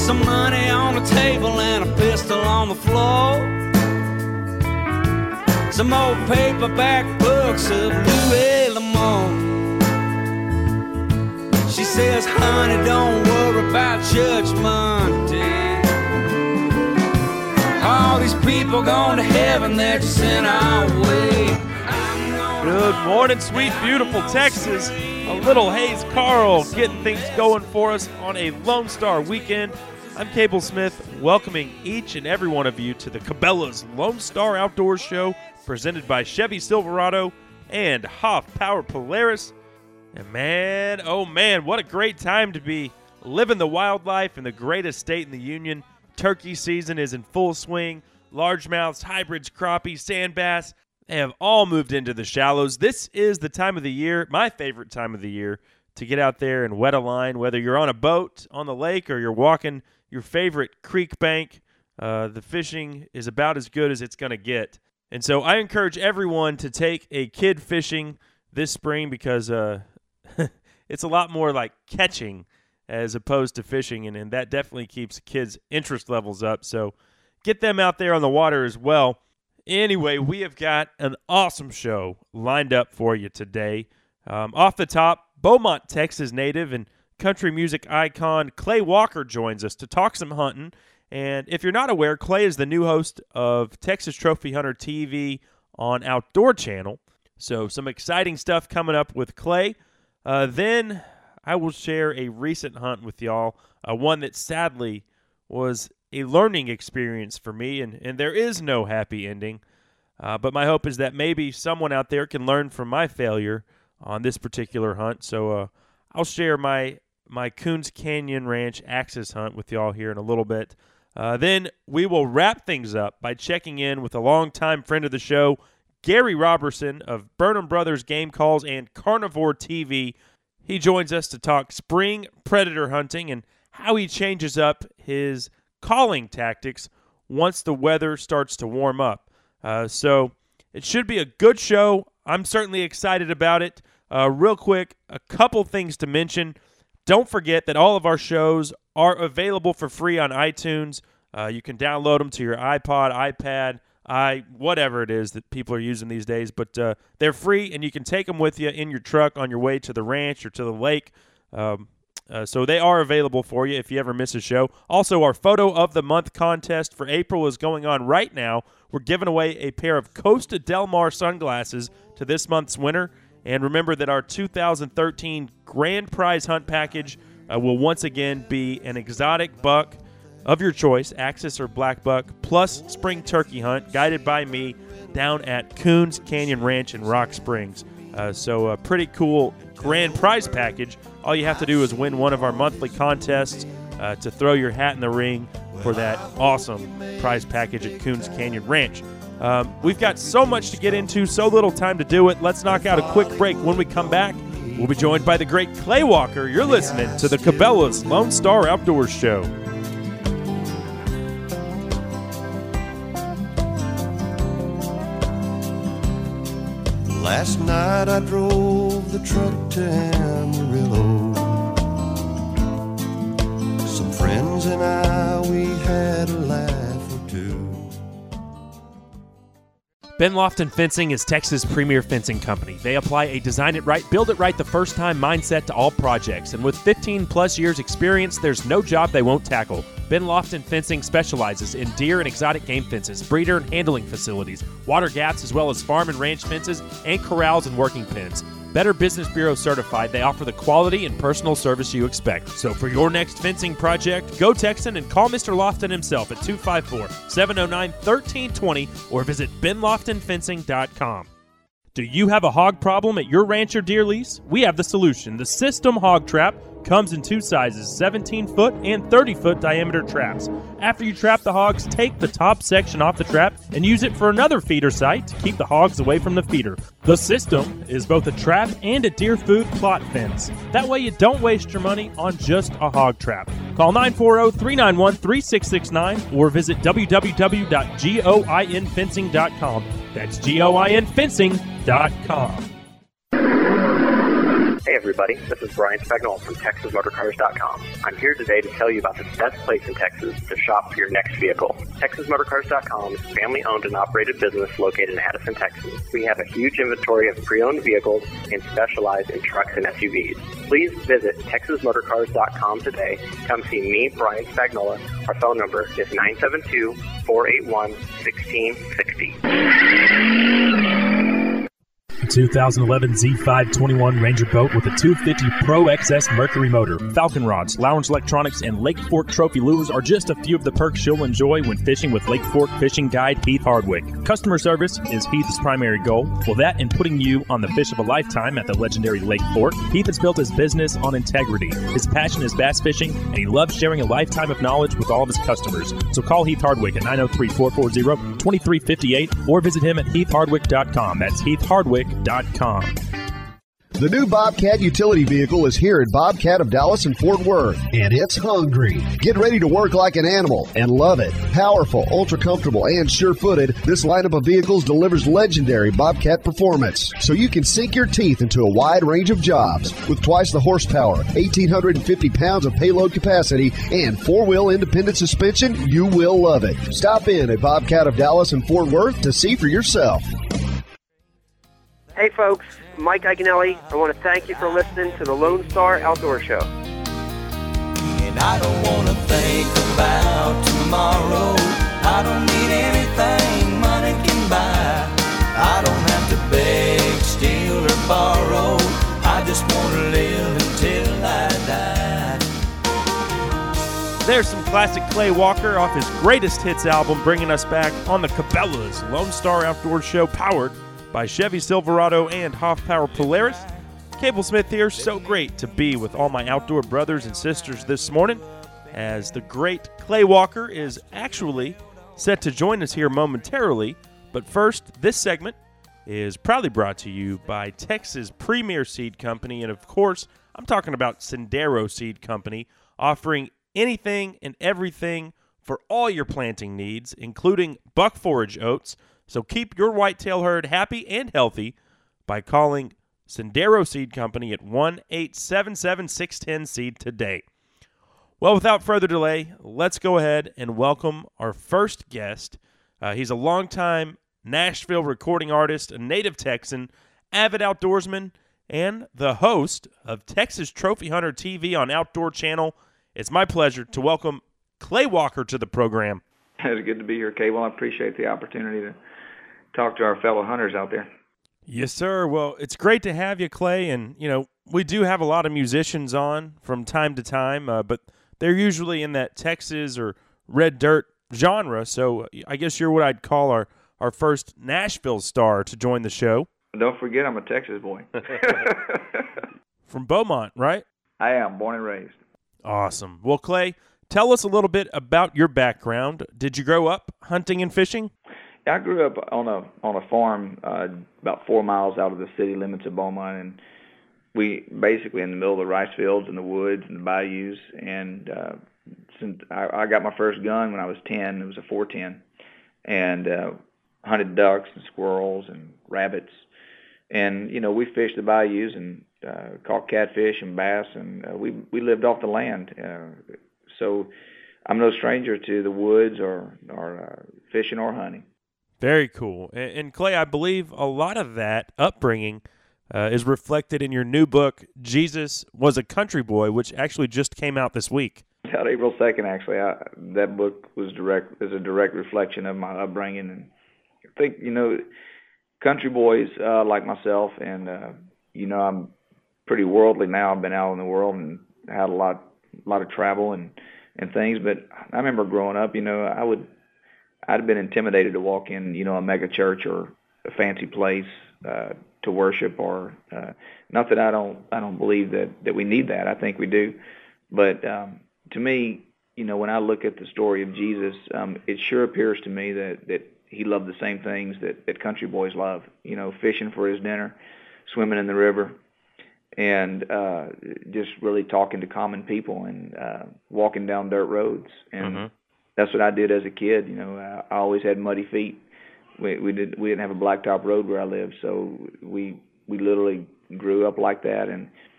some money on the table and a pistol on the floor. Some old paperback books of Louis L'Amour. She says, honey, don't worry about Judgment Day. All these people going to heaven, they're just in our way. Good morning, sweet, beautiful Texas. A little Hayes Carl getting things going for us on a Lone Star weekend. I'm Cable Smith, welcoming each and every one of you to the Cabela's Lone Star Outdoors Show, presented by Chevy Silverado and Hoff Power Polaris. And man, oh man, what a great time to be living the wildlife in the greatest state in the union. Turkey season is in full swing. Largemouths, hybrids, crappies, sand bass, they have all moved into the shallows. This is the time of the year, my favorite time of the year, to get out there and wet a line, whether you're on a boat on the lake or you're walking your favorite creek bank. The fishing is about as good as it's going to get. And so I encourage everyone to take a kid fishing this spring because it's a lot more like catching as opposed to fishing, and that definitely keeps kids' interest levels up. So get them out there on the water as well. Anyway, we have got an awesome show lined up for you today. Off the top, Beaumont, Texas native and country music icon Clay Walker joins us to talk some hunting. And if you're not aware, Clay is the new host of Texas Trophy Hunter TV on Outdoor Channel. So some exciting stuff coming up with Clay. Then I will share a recent hunt with y'all, one that sadly was a learning experience for me, and there is no happy ending. But my hope is that maybe someone out there can learn from my failure on this particular hunt. So I'll share my Coons Canyon Ranch axis hunt with y'all here in a little bit. Then we will wrap things up by checking in with a longtime friend of the show, Gary Robertson of Burnham Brothers Game Calls and Carnivore TV. He joins us to talk spring predator hunting and how he changes up his calling tactics once the weather starts to warm up. So it should be a good show. I'm certainly excited about it. Real quick, a couple things to mention. Don't forget that all of our shows are available for free on iTunes. You can download them to your iPod, iPad, whatever it is that people are using these days, but they're free, and you can take them with you in your truck on your way to the ranch or to the lake. So they are available for you if you ever miss a show. Also, our Photo of the Month contest for April is going on right now. We're giving away a pair of Costa Del Mar sunglasses to this month's winner. And remember that our 2013 Grand Prize Hunt Package will once again be an exotic buck of your choice, axis or black buck, plus spring turkey hunt, guided by me down at Coons Canyon Ranch in Rock Springs. So a pretty cool grand prize package. All you have to do is win one of our monthly contests to throw your hat in the ring for that awesome prize package at Coons Canyon Ranch. We've got so much to get into, so little time to do it. Let's knock out a quick break. When we come back, we'll be joined by the great Clay Walker. You're listening to the Cabela's Lone Star Outdoors Show. Last night I drove the truck to Amarillo. Some friends and I, we had a laugh or two. Ben Lofton Fencing is Texas' premier fencing company. They apply a design it right, build it right the first time mindset to all projects. And with 15 plus years experience, there's no job they won't tackle. Ben Lofton Fencing specializes in deer and exotic game fences, breeder and handling facilities, water gaps, as well as farm and ranch fences, and corrals and working pens. Better Business Bureau certified, they offer the quality and personal service you expect. So for your next fencing project, go Texan and call Mr. Lofton himself at 254-709-1320 or visit benloftonfencing.com. Do you have a hog problem at your ranch or deer lease? We have the solution. The System Hog Trap comes in two sizes, 17-foot and 30-foot diameter traps. After you trap the hogs, take the top section off the trap and use it for another feeder site to keep the hogs away from the feeder. The System is both a trap and a deer food plot fence. That way you don't waste your money on just a hog trap. Call 940-391-3669 or visit www.goinfencing.com. That's goinfencing.com. Hey everybody, this is Brian Spagnola from TexasMotorCars.com. I'm here today to tell you about the best place in Texas to shop for your next vehicle. TexasMotorCars.com is a family-owned and operated business located in Addison, Texas. We have a huge inventory of pre-owned vehicles and specialize in trucks and SUVs. Please visit TexasMotorCars.com today. Come see me, Brian Spagnola. Our phone number is 972-481-1660. 2011 Z521 Ranger boat with a 250 Pro XS Mercury motor. Falcon rods, Lounge electronics, and Lake Fork trophy lures are just a few of the perks you'll enjoy when fishing with Lake Fork fishing guide Heath Hardwick. Customer service is Heath's primary goal. Well, that and putting you on the fish of a lifetime at the legendary Lake Fork. Heath has built his business on integrity. His passion is bass fishing, and he loves sharing a lifetime of knowledge with all of his customers. So call Heath Hardwick at 903-440-2358 or visit him at heathhardwick.com. That's heathhardwick.com. The new Bobcat utility vehicle is here at Bobcat of Dallas and Fort Worth, and it's hungry. Get ready to work like an animal and love it. Powerful, ultra-comfortable, and sure-footed, this lineup of vehicles delivers legendary Bobcat performance, so you can sink your teeth into a wide range of jobs. With twice the horsepower, 1,850 pounds of payload capacity, and four-wheel independent suspension, you will love it. Stop in at Bobcat of Dallas and Fort Worth to see for yourself. Hey folks, Mike Iaconelli. I want to thank you for listening to the Lone Star Outdoor Show. And I don't want to think about tomorrow. I don't need anything money can buy. I don't have to beg, steal, or borrow. I just want to live until I die. There's some classic Clay Walker off his greatest hits album, bringing us back on the Cabela's Lone Star Outdoor Show, powered by Chevy Silverado and Hoff Power Polaris. Cable Smith here. So great to be with all my outdoor brothers and sisters this morning, as the great Clay Walker is actually set to join us here momentarily. But first, this segment is proudly brought to you by Texas Premier Seed Company, and of course, I'm talking about Sendero Seed Company, offering anything and everything for all your planting needs, including buck forage oats. So keep your whitetail herd happy and healthy by calling Sendero Seed Company at 1-877-610-SEED today. Well, without further delay, let's go ahead and welcome our first guest. He's a longtime Nashville recording artist, a native Texan, avid outdoorsman, and the host of Texas Trophy Hunter TV on Outdoor Channel. It's my pleasure to welcome Clay Walker to the program. It's good to be here, Cable. I appreciate the opportunity to talk to our fellow hunters out there. Yes, sir. Well, it's great to have you, Clay. And, you know, we do have a lot of musicians on from time to time, but they're usually in that Texas or red dirt genre. So I guess you're what I'd call our first Nashville star to join the show. Don't forget, I'm a Texas boy. From Beaumont, right? I am, born and raised. Awesome. Well, Clay, tell us a little bit about your background. Did you grow up hunting and fishing? I grew up on a farm about 4 miles out of the city limits of Beaumont, and we basically in the middle of the rice fields and the woods and the bayous. And since I got my first gun when I was 10, it was a 410, and hunted ducks and squirrels and rabbits. And you know, we fished the bayous and caught catfish and bass, and we lived off the land. So I'm no stranger to the woods or fishing or hunting. Very cool. And Clay, I believe a lot of that upbringing is reflected in your new book, Jesus Was a Country Boy, which actually just came out this week. Out April 2nd, actually. That book is a direct reflection of my upbringing. And I think, you know, country boys like myself, and, you know, I'm pretty worldly now. I've been out in the world and had a lot of travel and things. But I remember growing up, you know, I'd have been intimidated to walk in, you know, a mega church or a fancy place to worship, or not that I don't believe that we need that. I think we do, but to me, you know, when I look at the story of Jesus, it sure appears to me that he loved the same things that country boys love. You know, fishing for his dinner, swimming in the river, and just really talking to common people and walking down dirt roads. And that's what I did as a kid. You know, I always had muddy feet. We didn't have a blacktop road where I lived, so we literally grew up like that. And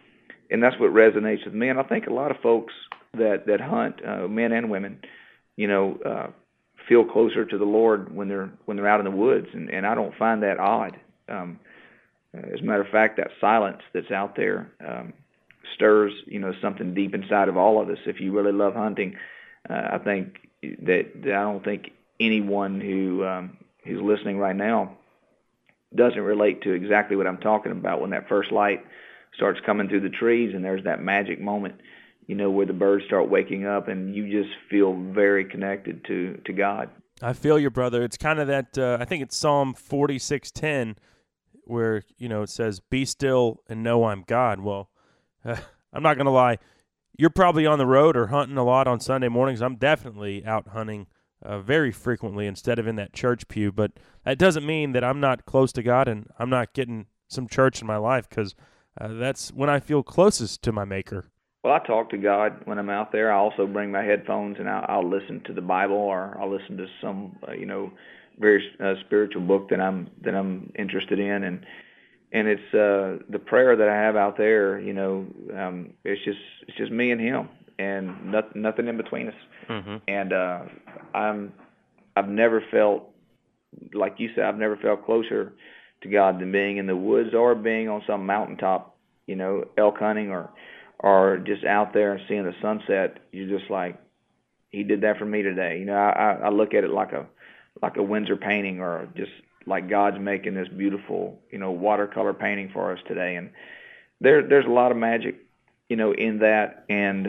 and that's what resonates with me. And I think a lot of folks that hunt, men and women, feel closer to the Lord when they're out in the woods, and I don't find that odd. As a matter of fact, that silence that's out there stirs, something deep inside of all of us. If you really love hunting, I think that I don't think anyone who's listening right now doesn't relate to exactly what I'm talking about when that first light starts coming through the trees and there's that magic moment, where the birds start waking up and you just feel very connected to God. I feel you, brother. It's kind of that, I think it's Psalm 46:10, where, it says, "Be still and know I'm God." Well, I'm not going to lie. You're probably on the road or hunting a lot on Sunday mornings. I'm definitely out hunting very frequently instead of in that church pew. But that doesn't mean that I'm not close to God and I'm not getting some church in my life, because that's when I feel closest to my Maker. Well, I talk to God when I'm out there. I also bring my headphones and I'll listen to the Bible, or I'll listen to some, very spiritual book that I'm interested in, and it's the prayer that I have out there. It's just me and Him, and nothing in between us. Mm-hmm. And I've never felt, like you said, I've never felt closer to God than being in the woods or being on some mountaintop, elk hunting or just out there and seeing the sunset. You're just like, He did that for me today. I look at it like a Windsor painting, or just like God's making this beautiful, watercolor painting for us today. And there's a lot of magic, in that. And,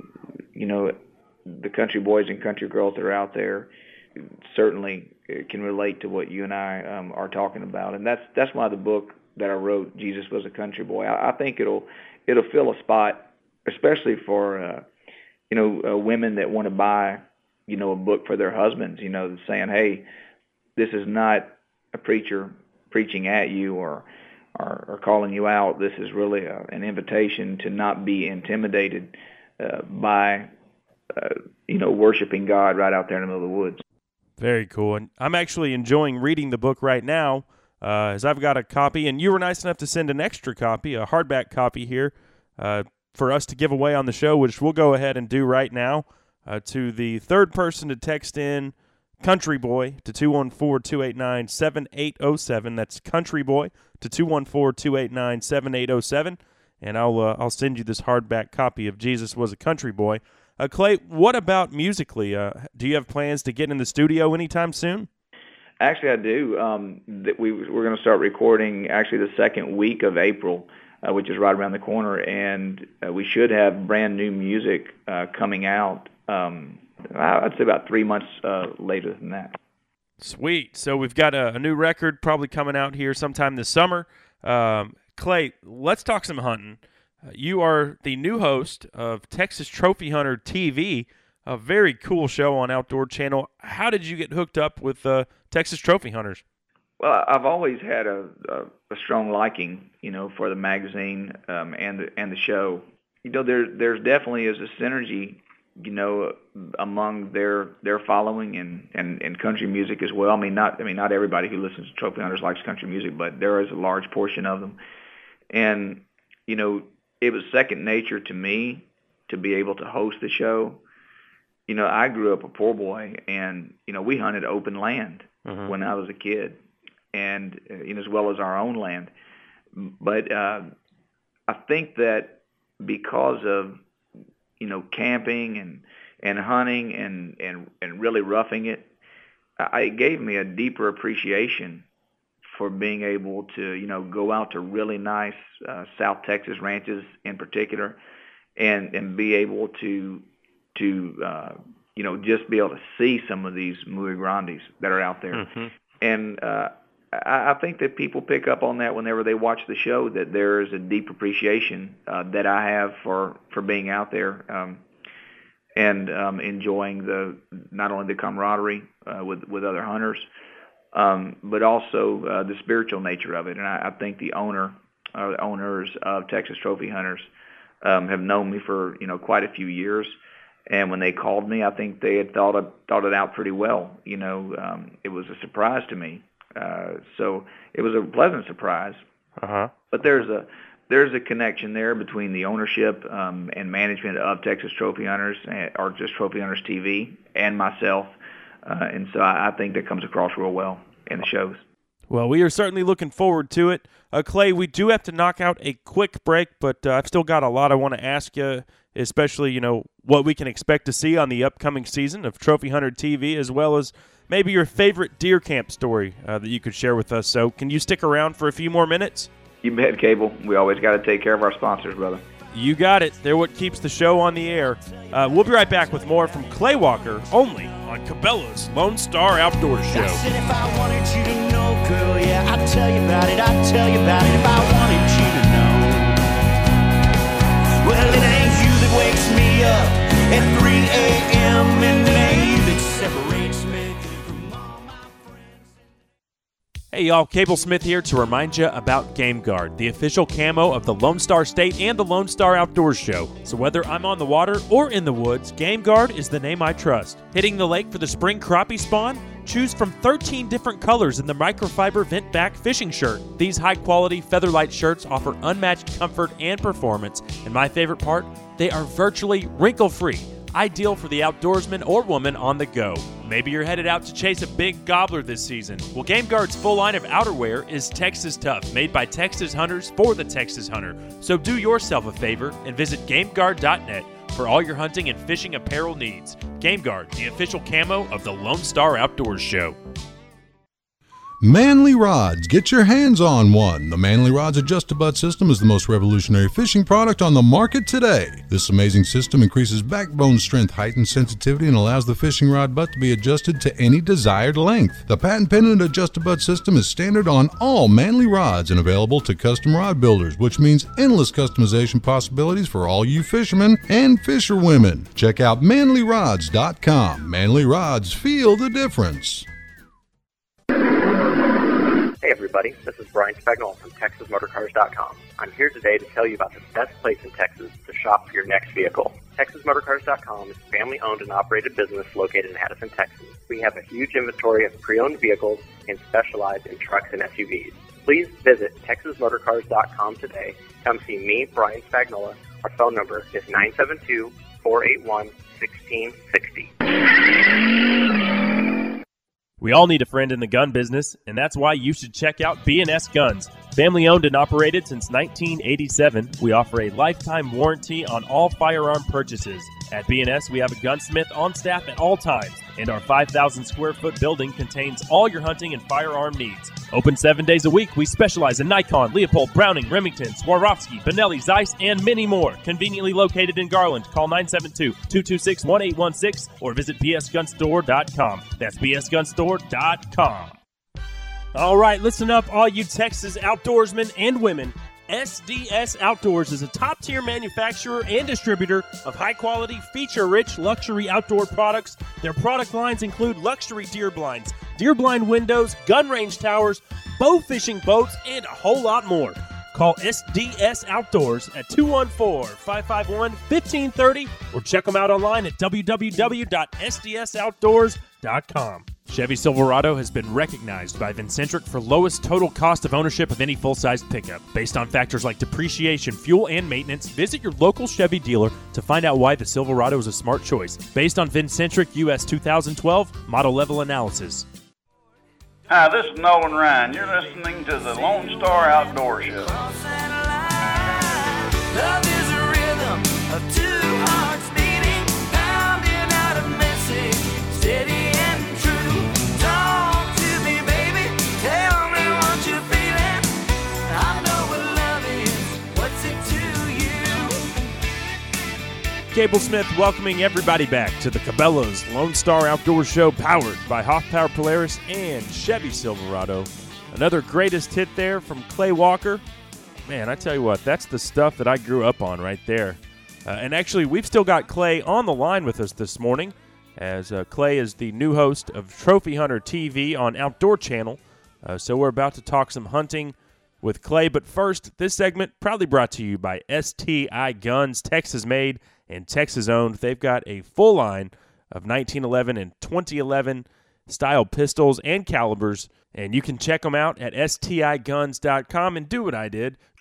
the country boys and country girls that are out there certainly can relate to what you and I are talking about. And that's why the book that I wrote, Jesus Was a Country Boy, I think it'll fill a spot, especially for, women that want to buy, a book for their husbands, saying, hey, this is not a preacher preaching at you or calling you out. This is really an invitation to not be intimidated by, worshiping God right out there in the middle of the woods. Very cool. And I'm actually enjoying reading the book right now, as I've got a copy, and you were nice enough to send an extra copy, a hardback copy here, for us to give away on the show, which we'll go ahead and do right now. To the third person to text in Country Boy to 214-289-7807. That's Country Boy to 214-289-7807. And I'll send you this hardback copy of Jesus Was a Country Boy. Clay, what about musically? Do you have plans to get in the studio anytime soon? Actually, I do. We're going to start recording actually the second week of April, which is right around the corner, and we should have brand new music coming out. I'd say about 3 months later than that. Sweet. So we've got a new record probably coming out here sometime this summer. Clay, let's talk some hunting. You are the new host of Texas Trophy Hunter TV, a very cool show on Outdoor Channel. How did you get hooked up with Texas Trophy Hunters? Well, I've always had a strong liking, for the magazine and the show. There's definitely is a synergy, among their following and country music as well. Not everybody who listens to Trophy Hunters likes country music, but there is a large portion of them. And it was second nature to me to be able to host the show. I grew up a poor boy, and we hunted open land when I was a kid, and as well as our own land. But I think that because of camping and hunting and really roughing it, it gave me a deeper appreciation for being able to go out to really nice South Texas ranches in particular, and be able to just be able to see some of these muy grandes that are out there. Mm-hmm. And I think that people pick up on that whenever they watch the show, that there is a deep appreciation that I have for being out there and enjoying not only the camaraderie with other hunters, but also the spiritual nature of it. And I think the owners of Texas Trophy Hunters have known me for quite a few years. And when they called me, I think they had thought it out pretty well. It was a surprise to me. So it was a pleasant surprise. Uh-huh. But there's there's a connection there between the ownership and management of Texas Trophy Hunters, or just Trophy Hunters TV, and myself. And so I think that comes across real well in the shows. Well, we are certainly looking forward to it. Clay, we do have to knock out a quick break, but I've still got a lot I want to ask you, especially, what we can expect to see on the upcoming season of Trophy Hunter TV, as well as maybe your favorite deer camp story that you could share with us. So can you stick around for a few more minutes? You bet, Cable. We always got to take care of our sponsors, brother. You got it. They're what keeps the show on the air. We'll be right back with more from Clay Walker, only on Cabela's Lone Star Outdoor Show. I said if I wanted you to know, girl, yeah, I'd tell you about it, I'd tell you about it if I wanted you to know. Well, it ain't you that wakes me up at 3 a.m. and it ain't you that separates me from all my friends. Hey y'all, Cable Smith here to remind you about Game Guard, the official camo of the Lone Star State and the Lone Star Outdoors Show. So whether I'm on the water or in the woods, Game Guard is the name I trust. Hitting the lake for the spring crappie spawn? Choose from 13 different colors in the microfiber vent back fishing shirt. These high-quality Featherlight shirts offer unmatched comfort and performance, and my favorite part, they are virtually wrinkle-free, ideal for the outdoorsman or woman on the go. Maybe you're headed out to chase a big gobbler this season. Well, Game Guard's full line of outerwear is Texas Tough, made by Texas hunters for the Texas hunter. So do yourself a favor and visit GameGuard.net for all your hunting and fishing apparel needs. Game Guard, the official camo of the Lone Star Outdoors Show. Manly Rods. Get your hands on one. The Manly Rods Adjust-A-Butt system is the most revolutionary fishing product on the market today. This amazing system increases backbone strength, height, and sensitivity, and allows the fishing rod butt to be adjusted to any desired length. The patent-pending Adjust-A-Butt system is standard on all Manly rods and available to custom rod builders, which means endless customization possibilities for all you fishermen and fisherwomen. Check out manlyrods.com. Manly Rods, feel the difference. Hey everybody, this is Brian Spagnola from TexasMotorCars.com. I'm here today to tell you about the best place in Texas to shop for your next vehicle. TexasMotorCars.com is a family-owned and operated business located in Addison, Texas. We have a huge inventory of pre-owned vehicles and specialize in trucks and SUVs. Please visit TexasMotorCars.com today. Come see me, Brian Spagnola. Our phone number is 972-481-1660. We all need a friend in the gun business, and that's why you should check out B&S Guns. Family owned and operated since 1987, we offer a lifetime warranty on all firearm purchases. At B&S, we have a gunsmith on staff at all times, and our 5,000 square foot building contains all your hunting and firearm needs. Open 7 days a week, we specialize in Nikon, Leupold, Browning, Remington, Swarovski, Benelli, Zeiss, and many more. Conveniently located in Garland. Call 972-226-1816 or visit bsgunstore.com. That's bsgunstore.com. All right, listen up, all you Texas outdoorsmen and women. SDS Outdoors is a top-tier manufacturer and distributor of high-quality, feature-rich luxury outdoor products. Their product lines include luxury deer blinds, deer blind windows, gun range towers, bow fishing boats, and a whole lot more. Call SDS Outdoors at 214-551-1530 or check them out online at www.sdsoutdoors.com. Chevy Silverado has been recognized by Vincentric for lowest total cost of ownership of any full-sized pickup. Based on factors like depreciation, fuel, and maintenance, visit your local Chevy dealer to find out why the Silverado is a smart choice. Based on Vincentric US 2012 model level analysis. Hi, this is Nolan Ryan. You're listening to the Lone Star Outdoor Show. Love is a rhythm of two hearts beating, pounding out a message, steady and true. Talk to me, baby, tell me what you're feeling. I know what love is, what's it to you? Cable Smith welcoming everybody back to the Cabela's Lone Star Outdoor Show, powered by Hoff Power Polaris and Chevy Silverado. Another greatest hit there from Clay Walker. Man, I tell you what, that's the stuff that I grew up on right there. And actually, we've still got Clay on the line with us this morning, as Clay is the new host of Trophy Hunter TV on Outdoor Channel. So we're about to talk some hunting with Clay. But first, this segment proudly brought to you by STI Guns, Texas-made and Texas-owned. They've got a full line of 1911 and 2011 style pistols and calibers, and you can check them out at stiguns.com and do what I did.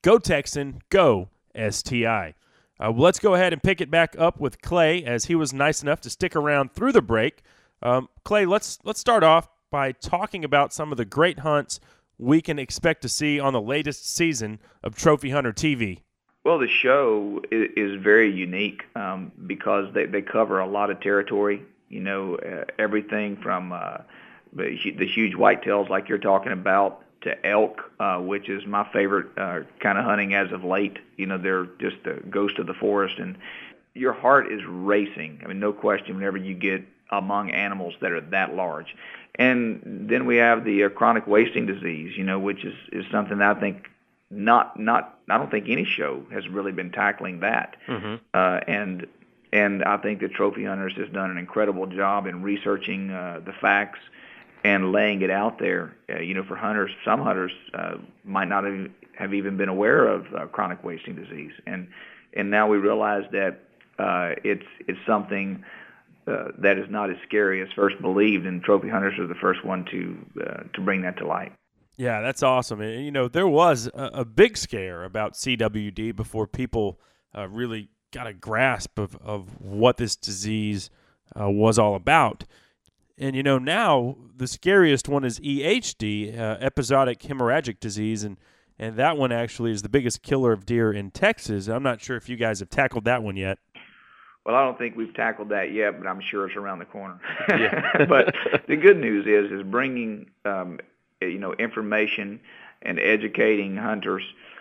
Go Texan, go STI. Let's go ahead and pick it back up with Clay, as he was nice enough to stick around through the break. Clay, let's start off by talking about some of the great hunts we can expect to see on the latest season of Trophy Hunter TV. Well, the show is very unique because they cover a lot of territory. Everything from the huge whitetails like you're talking about to elk, which is my favorite kind of hunting as of late. They're just the ghost of the forest, and your heart is racing. I mean, no question, whenever you get among animals that are that large. And then we have the chronic wasting disease, which is something that I think I don't think any show has really been tackling that. Mm-hmm. And I think that Trophy Hunters has done an incredible job in researching the facts and laying it out there. For hunters, some hunters might not have even been aware of chronic wasting disease, and now we realize that it's something that is not as scary as first believed, and Trophy Hunters are the first one to bring that to light. Yeah, that's awesome. And, there was a big scare about CWD before people really got a grasp of what this disease was all about. And, now the scariest one is EHD, episodic hemorrhagic disease, and that one actually is the biggest killer of deer in Texas. I'm not sure if you guys have tackled that one yet. Well, I don't think we've tackled that yet, but I'm sure it's around the corner. Yeah. But the good news is bringing information and educating hunters,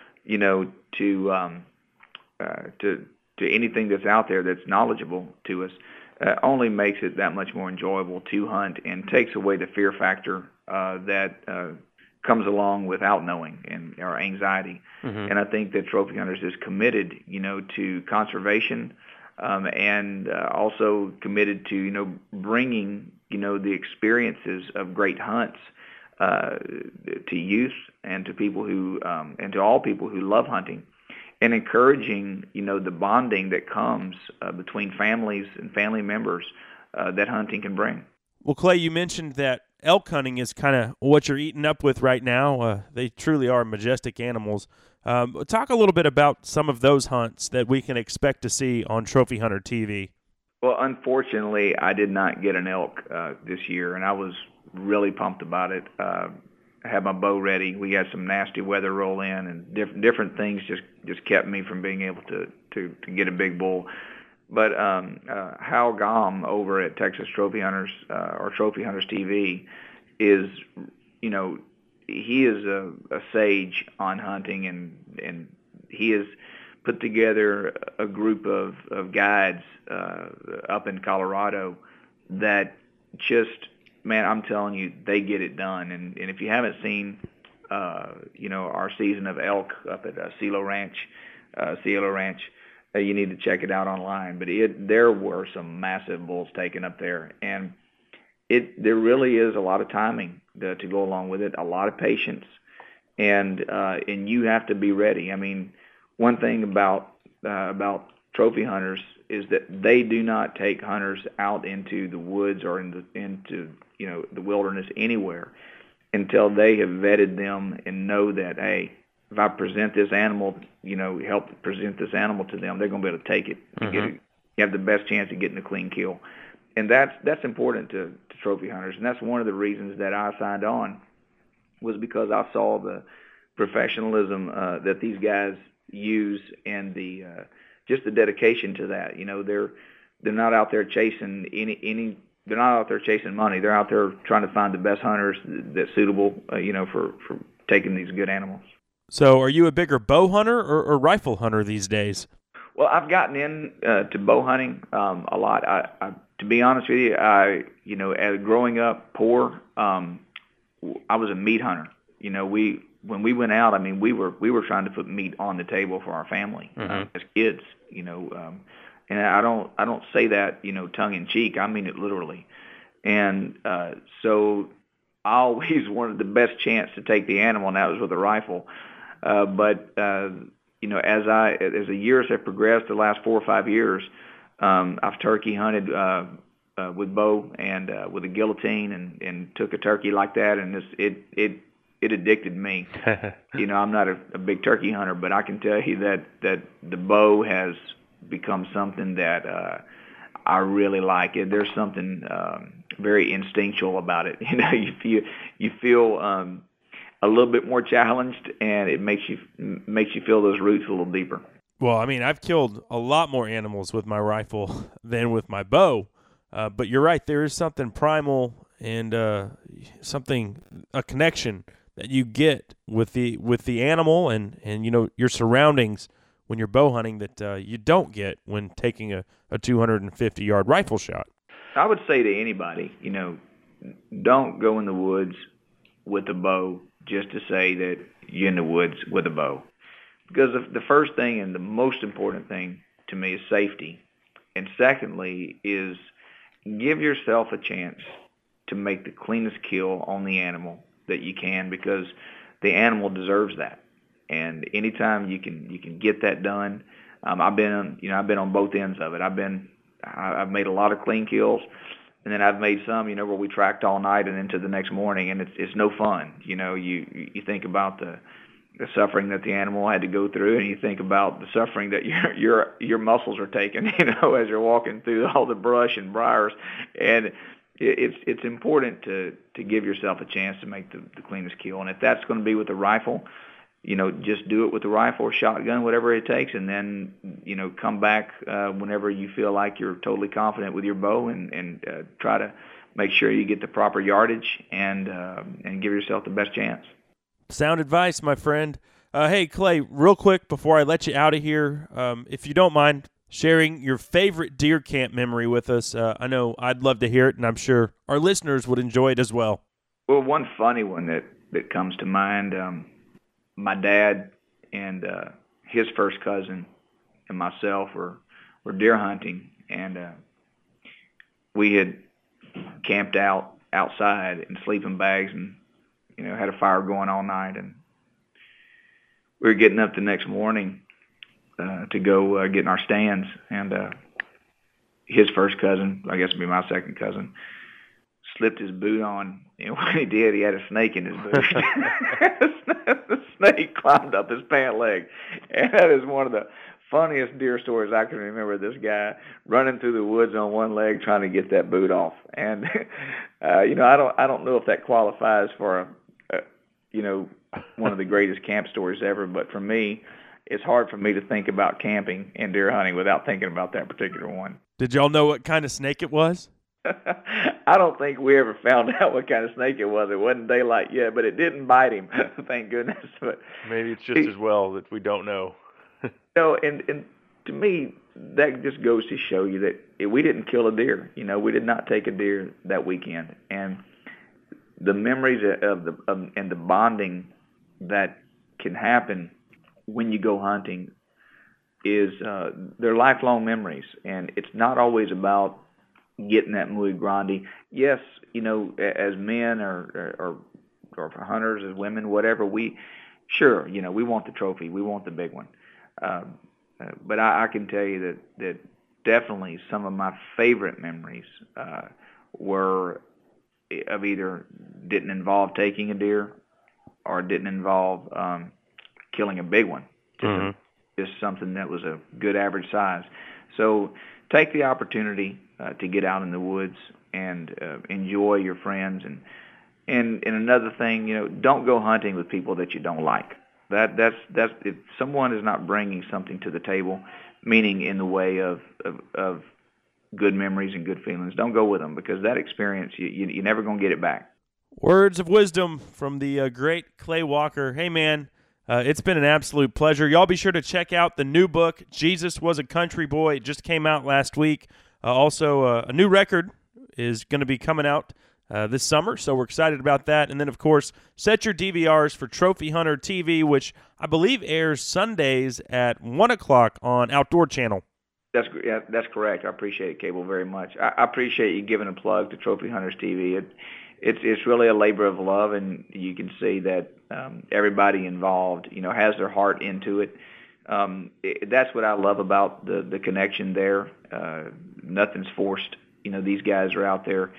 to anything that's out there that's knowledgeable to us, only makes it that much more enjoyable to hunt and takes away the fear factor that comes along without knowing and our anxiety. Mm-hmm. And I think that Trophy Hunters is committed, to conservation, and also committed to, bringing, the experiences of great hunts to youth and to people who and to all people who love hunting, and encouraging the bonding that comes between families and family members that hunting can bring. Well, Clay, you mentioned that elk hunting is kind of what you're eating up with right now. They truly are majestic animals. Talk a little bit about some of those hunts that we can expect to see on Trophy Hunter TV. Well, unfortunately, I did not get an elk this year, and I was really pumped about it. I had my bow ready. We had some nasty weather roll in, and different things just kept me from being able to get a big bull. But Hal Gom over at Texas Trophy Hunters or Trophy Hunters TV is, he is a sage on hunting, and he has put together a group of guides up in Colorado that just, man, I'm telling you, they get it done. And if you haven't seen, our season of elk up at Cielo Ranch, you need to check it out online. But there were some massive bulls taken up there, and there really is a lot of timing to go along with it, a lot of patience, and you have to be ready. I mean, one thing about Trophy Hunters is that they do not take hunters out into the woods or into the wilderness anywhere until they have vetted them and know that, hey, if I present this animal, help present this animal to them, they're going to be able to take it. Mm-hmm. You have the best chance of getting a clean kill. And that's important to Trophy Hunters. And that's one of the reasons that I signed on, was because I saw the professionalism that these guys use and just the dedication to that. They're not out there chasing they're not out there chasing money. They're out there trying to find the best hunters that's suitable, for taking these good animals. So are you a bigger bow hunter or rifle hunter these days? Well, I've gotten in to bow hunting a lot. I to be honest with you, as growing up poor, I was a meat hunter. When we went out, I mean, we were trying to put meat on the table for our family as kids. And I don't say that tongue in cheek. I mean it literally. And so I always wanted the best chance to take the animal, and that was with a rifle. But as the years have progressed, the last 4 or 5 years, I've turkey hunted with bow and with a guillotine, and took a turkey like that, and it addicted me. You know, I'm not a big turkey hunter, but I can tell you that the bow has become something that I really like. It. There's something very instinctual about it. You know, you feel a little bit more challenged, and it makes you feel those roots a little deeper. Well, I mean, I've killed a lot more animals with my rifle than with my bow, but you're right. There is something primal and a connection that you get with the animal and you know, your surroundings when you're bow hunting that you don't get when taking a 250-yard rifle shot. I would say to anybody, you know, don't go in the woods with a bow just to say that you're in the woods with a bow. Because the first thing and the most important thing to me is safety. And secondly is give yourself a chance to make the cleanest kill on the animal that you can, because the animal deserves that. And anytime you can get that done, I've been on both ends of it. I've made a lot of clean kills, and then I've made some, you know, where we tracked all night and into the next morning, and it's no fun. You know, you think about the suffering that the animal had to go through, and you think about the suffering that your muscles are taking, you know, as you're walking through all the brush and briars. And it's important to give yourself a chance to make the cleanest kill. And if that's going to be with a rifle, you know, just do it with a rifle or shotgun, whatever it takes, and then, you know, come back whenever you feel like you're totally confident with your bow, and try to make sure you get the proper yardage and give yourself the best chance. Sound advice, my friend. Hey, Clay, real quick before I let you out of here, if you don't mind sharing your favorite deer camp memory with us. I know I'd love to hear it, and I'm sure our listeners would enjoy it as well. Well, one funny one that comes to mind, my dad and his first cousin and myself were deer hunting, and we had camped outside in sleeping bags and, you know, had a fire going all night, and we were getting up the next morning to go get in our stands, and his first cousin, I guess it'd be my second cousin, slipped his boot on, and when he did, he had a snake in his boot. The snake climbed up his pant leg, and that is one of the funniest deer stories I can remember. This guy running through the woods on one leg trying to get that boot off, and you know, I don't know if that qualifies for you know, one of the greatest camp stories ever, but for me, it's hard for me to think about camping and deer hunting without thinking about that particular one. Did y'all know what kind of snake it was? I don't think we ever found out what kind of snake it was. It wasn't daylight yet, but it didn't bite him, thank goodness. But maybe it's just as well that we don't know. No, and to me, that just goes to show you that we didn't kill a deer. You know, we did not take a deer that weekend, and the memories and the bonding that can happen when you go hunting is they're lifelong memories, and it's not always about getting that muy grande. Yes, you know, as men or hunters, as women, whatever, sure, you know, we want the trophy, we want the big one. But I can tell you that definitely some of my favorite memories were of either didn't involve taking a deer or didn't involve killing a big one. Just something that was a good average size. So take the opportunity to get out in the woods and enjoy your friends. And another thing, you know, don't go hunting with people that you don't like. That's if someone is not bringing something to the table, meaning in the way of good memories and good feelings, don't go with them, because that experience, you're never going to get it back. Words of wisdom from the great Clay Walker. Hey, man, it's been an absolute pleasure. Y'all be sure to check out the new book, Jesus Was a Country Boy. It just came out last week. Also, a new record is going to be coming out this summer, so we're excited about that. And then, of course, set your DVRs for Trophy Hunter TV, which I believe airs Sundays at 1 o'clock on Outdoor Channel. That's correct. I appreciate it, Cable, very much. I appreciate you giving a plug to Trophy Hunters TV. It's really a labor of love, and you can see that everybody involved, you know, has their heart into it. That's what I love about the connection there. Nothing's forced. You know, these guys are out there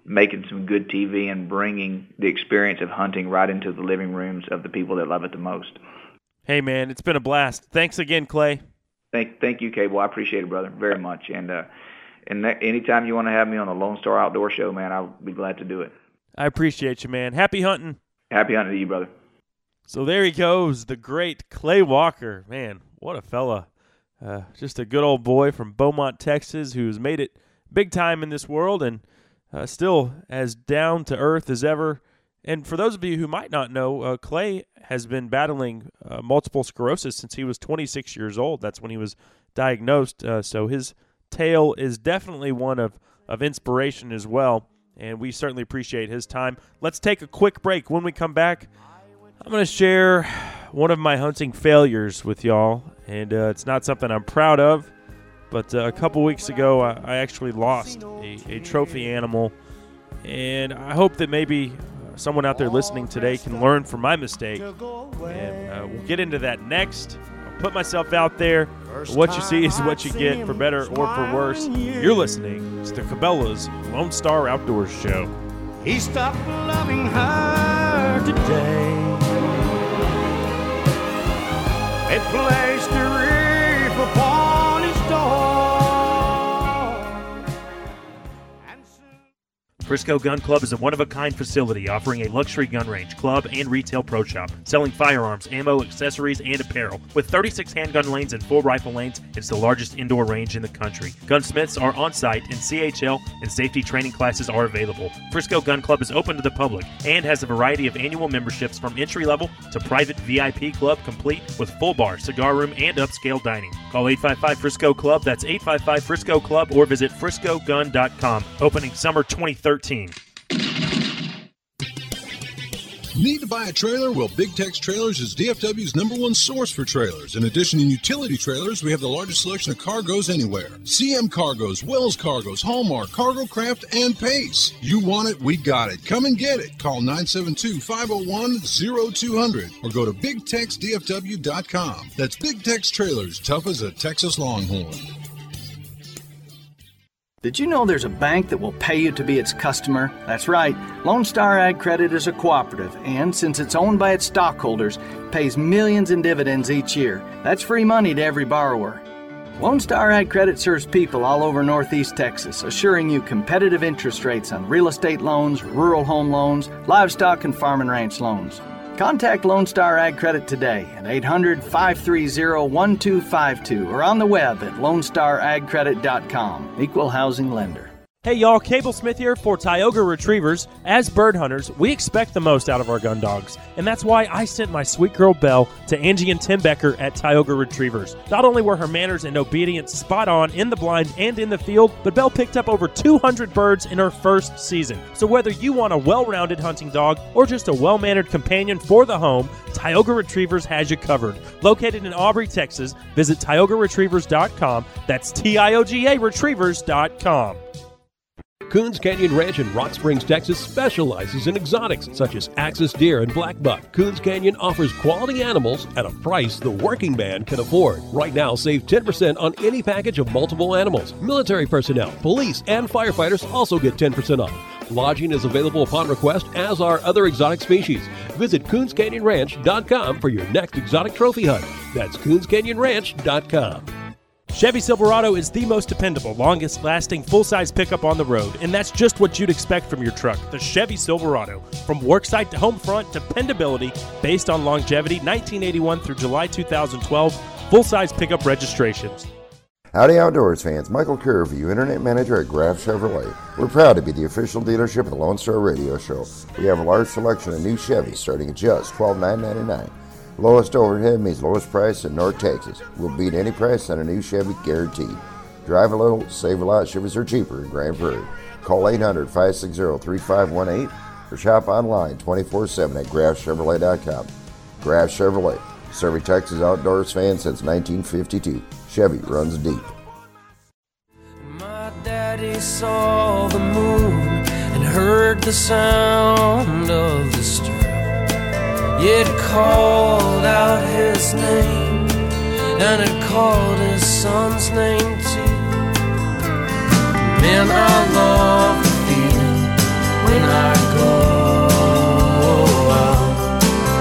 making some good TV and bringing the experience of hunting right into the living rooms of the people that love it the most. Hey, man, it's been a blast. Thanks again, Clay. Thank you, Cable. I appreciate it, brother, very much. And anytime you want to have me on the Lone Star Outdoor Show, man, I'll be glad to do it. I appreciate you, man. Happy hunting. Happy hunting to you, brother. So there he goes, the great Clay Walker. Man, what a fella. Just a good old boy from Beaumont, Texas, who's made it big time in this world and still as down to earth as ever. And for those of you who might not know, Clay has been battling multiple sclerosis since he was 26 years old. That's when he was diagnosed. So his tale is definitely one of inspiration as well, and we certainly appreciate his time. Let's take a quick break. When we come back, I'm going to share one of my hunting failures with y'all, and it's not something I'm proud of, but a couple weeks ago I actually lost a trophy animal, and I hope that maybe someone out there listening today can learn from my mistake, and we'll get into that next. I'll put myself out there. What you see is what you get, for better or for worse. You're listening to the Cabela's Lone Star Outdoors Show. He stopped loving her today. They placed a wreath upon his door. Frisco Gun Club is a one-of-a-kind facility offering a luxury gun range, club, and retail pro shop, selling firearms, ammo, accessories, and apparel. With 36 handgun lanes and 4 rifle lanes, it's the largest indoor range in the country. Gunsmiths are on-site, and CHL and safety training classes are available. Frisco Gun Club is open to the public and has a variety of annual memberships from entry-level to private VIP club, complete with full bar, cigar room, and upscale dining. Call 855-FRISCO-CLUB, that's 855-FRISCO-CLUB, or visit friscogun.com. Opening summer 2013. Need to buy a trailer? Well, Big Tex Trailers is DFW's #1 source for trailers. In addition to utility trailers, we have the largest selection of cargoes anywhere. CM Cargoes, Wells Cargoes, Hallmark, Cargo Craft, and Pace. You want it, we got it. Come and get it. Call 972-501-0200 or go to BigTexDFW.com. That's Big Tex Trailers, tough as a Texas Longhorn. Did you know there's a bank that will pay you to be its customer? That's right. Lone Star Ag Credit is a cooperative, and since it's owned by its stockholders, pays millions in dividends each year. That's free money to every borrower. Lone Star Ag Credit serves people all over Northeast Texas, assuring you competitive interest rates on real estate loans, rural home loans, livestock, and farm and ranch loans. Contact Lone Star Ag Credit today at 800-530-1252 or on the web at lonestaragcredit.com. Equal housing lender. Hey y'all, Cable Smith here for Tioga Retrievers. As bird hunters, we expect the most out of our gun dogs, and that's why I sent my sweet girl Belle to Angie and Tim Becker at Tioga Retrievers. Not only were her manners and obedience spot on in the blind and in the field, but Belle picked up over 200 birds in her first season. So whether you want a well-rounded hunting dog or just a well-mannered companion for the home, Tioga Retrievers has you covered. Located in Aubrey, Texas, visit TiogaRetrievers.com. That's TIOGA Retrievers.com. Coons Canyon Ranch in Rock Springs, Texas specializes in exotics such as axis deer and black buck. Coons Canyon offers quality animals at a price the working man can afford. Right now, save 10% on any package of multiple animals. Military personnel, police, and firefighters also get 10% off. Lodging is available upon request, as are other exotic species. Visit CoonsCanyonRanch.com for your next exotic trophy hunt. That's CoonsCanyonRanch.com. Chevy Silverado is the most dependable, longest-lasting, full-size pickup on the road, and that's just what you'd expect from your truck, the Chevy Silverado. From worksite to home front, dependability based on longevity, 1981 through July 2012, full-size pickup registrations. Howdy Outdoors fans, Michael Kerrview, Internet Manager at Graf Chevrolet. We're proud to be the official dealership of the Lone Star Radio Show. We have a large selection of new Chevys starting at just $12,999. Lowest overhead means lowest price in North Texas. We'll beat any price on a new Chevy, guaranteed. Drive a little, save a lot. Chevys are cheaper in Grand Prairie. Call 800-560-3518 or shop online 24/7 at grafchevrolet.com. Graf Chevrolet, serving Texas outdoors fans since 1952. Chevy runs deep. My daddy saw the moon and heard the sound of the stream. It called out his name, and it called his son's name too. Man, I love the feeling when I go out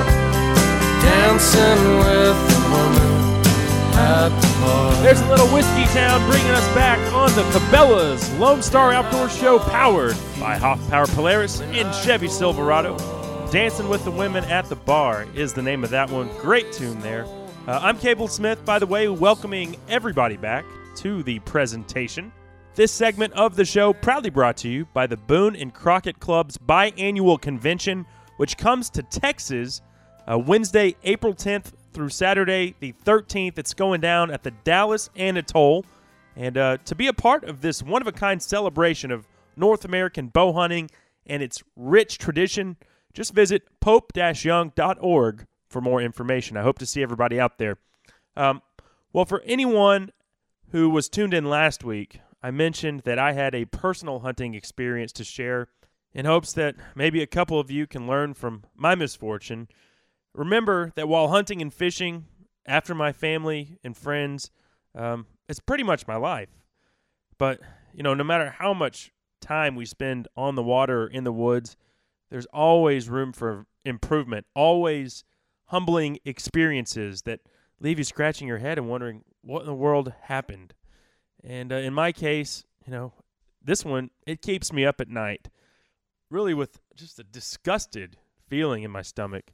dancing with the woman at the bar. There's a little Whiskey Town bringing us back on the Cabela's Lone Star Outdoor Show, powered by Hoff Power Polaris and Chevy Silverado. Dancing with the Women at the Bar is the name of that one. Great tune there. I'm Cable Smith, by the way, welcoming everybody back to the presentation. This segment of the show proudly brought to you by the Boone and Crockett Club's biannual convention, which comes to Texas Wednesday, April 10th through Saturday, the 13th. It's going down at the Dallas Anatole. And to be a part of this one-of-a-kind celebration of North American bow hunting and its rich tradition, just visit pope-young.org for more information. I hope to see everybody out there. Well, for anyone who was tuned in last week, I mentioned that I had a personal hunting experience to share in hopes that maybe a couple of you can learn from my misfortune. Remember that while hunting and fishing, after my family and friends, it's pretty much my life. But, no matter how much time we spend on the water or in the woods, there's always room for improvement, always humbling experiences that leave you scratching your head and wondering what in the world happened. And in my case, this one, it keeps me up at night, really with just a disgusted feeling in my stomach.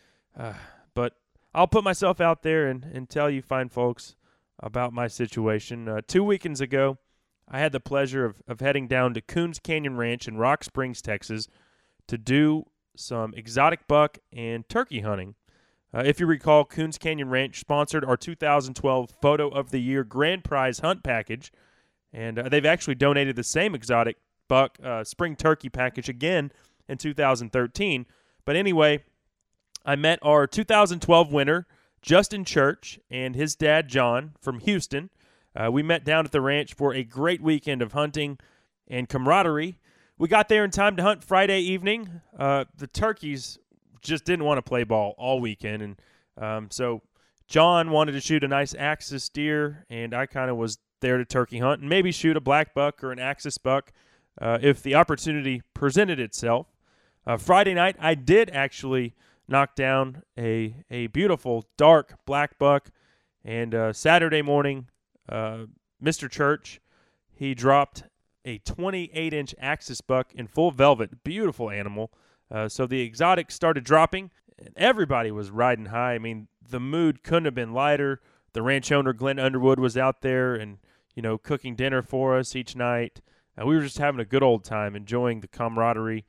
But I'll put myself out there and tell you fine folks about my situation. 2 weekends ago, I had the pleasure of heading down to Coons Canyon Ranch in Rock Springs, Texas, to do some exotic buck and turkey hunting. If you recall, Coons Canyon Ranch sponsored our 2012 Photo of the Year Grand Prize Hunt Package, and they've actually donated the same exotic buck spring turkey package again in 2013. But anyway, I met our 2012 winner, Justin Church, and his dad, John, from Houston. We met down at the ranch for a great weekend of hunting and camaraderie. We got there in time to hunt Friday evening. The turkeys just didn't want to play ball all weekend, and so John wanted to shoot a nice axis deer, and I kind of was there to turkey hunt and maybe shoot a black buck or an axis buck if the opportunity presented itself. Friday night, I did actually knock down a beautiful dark black buck, and Saturday morning, Mr. Church, he dropped a 28-inch axis buck in full velvet. Beautiful animal. So the exotics started dropping, and everybody was riding high. I mean, the mood couldn't have been lighter. The ranch owner, Glenn Underwood, was out there and, cooking dinner for us each night. We were just having a good old time, enjoying the camaraderie.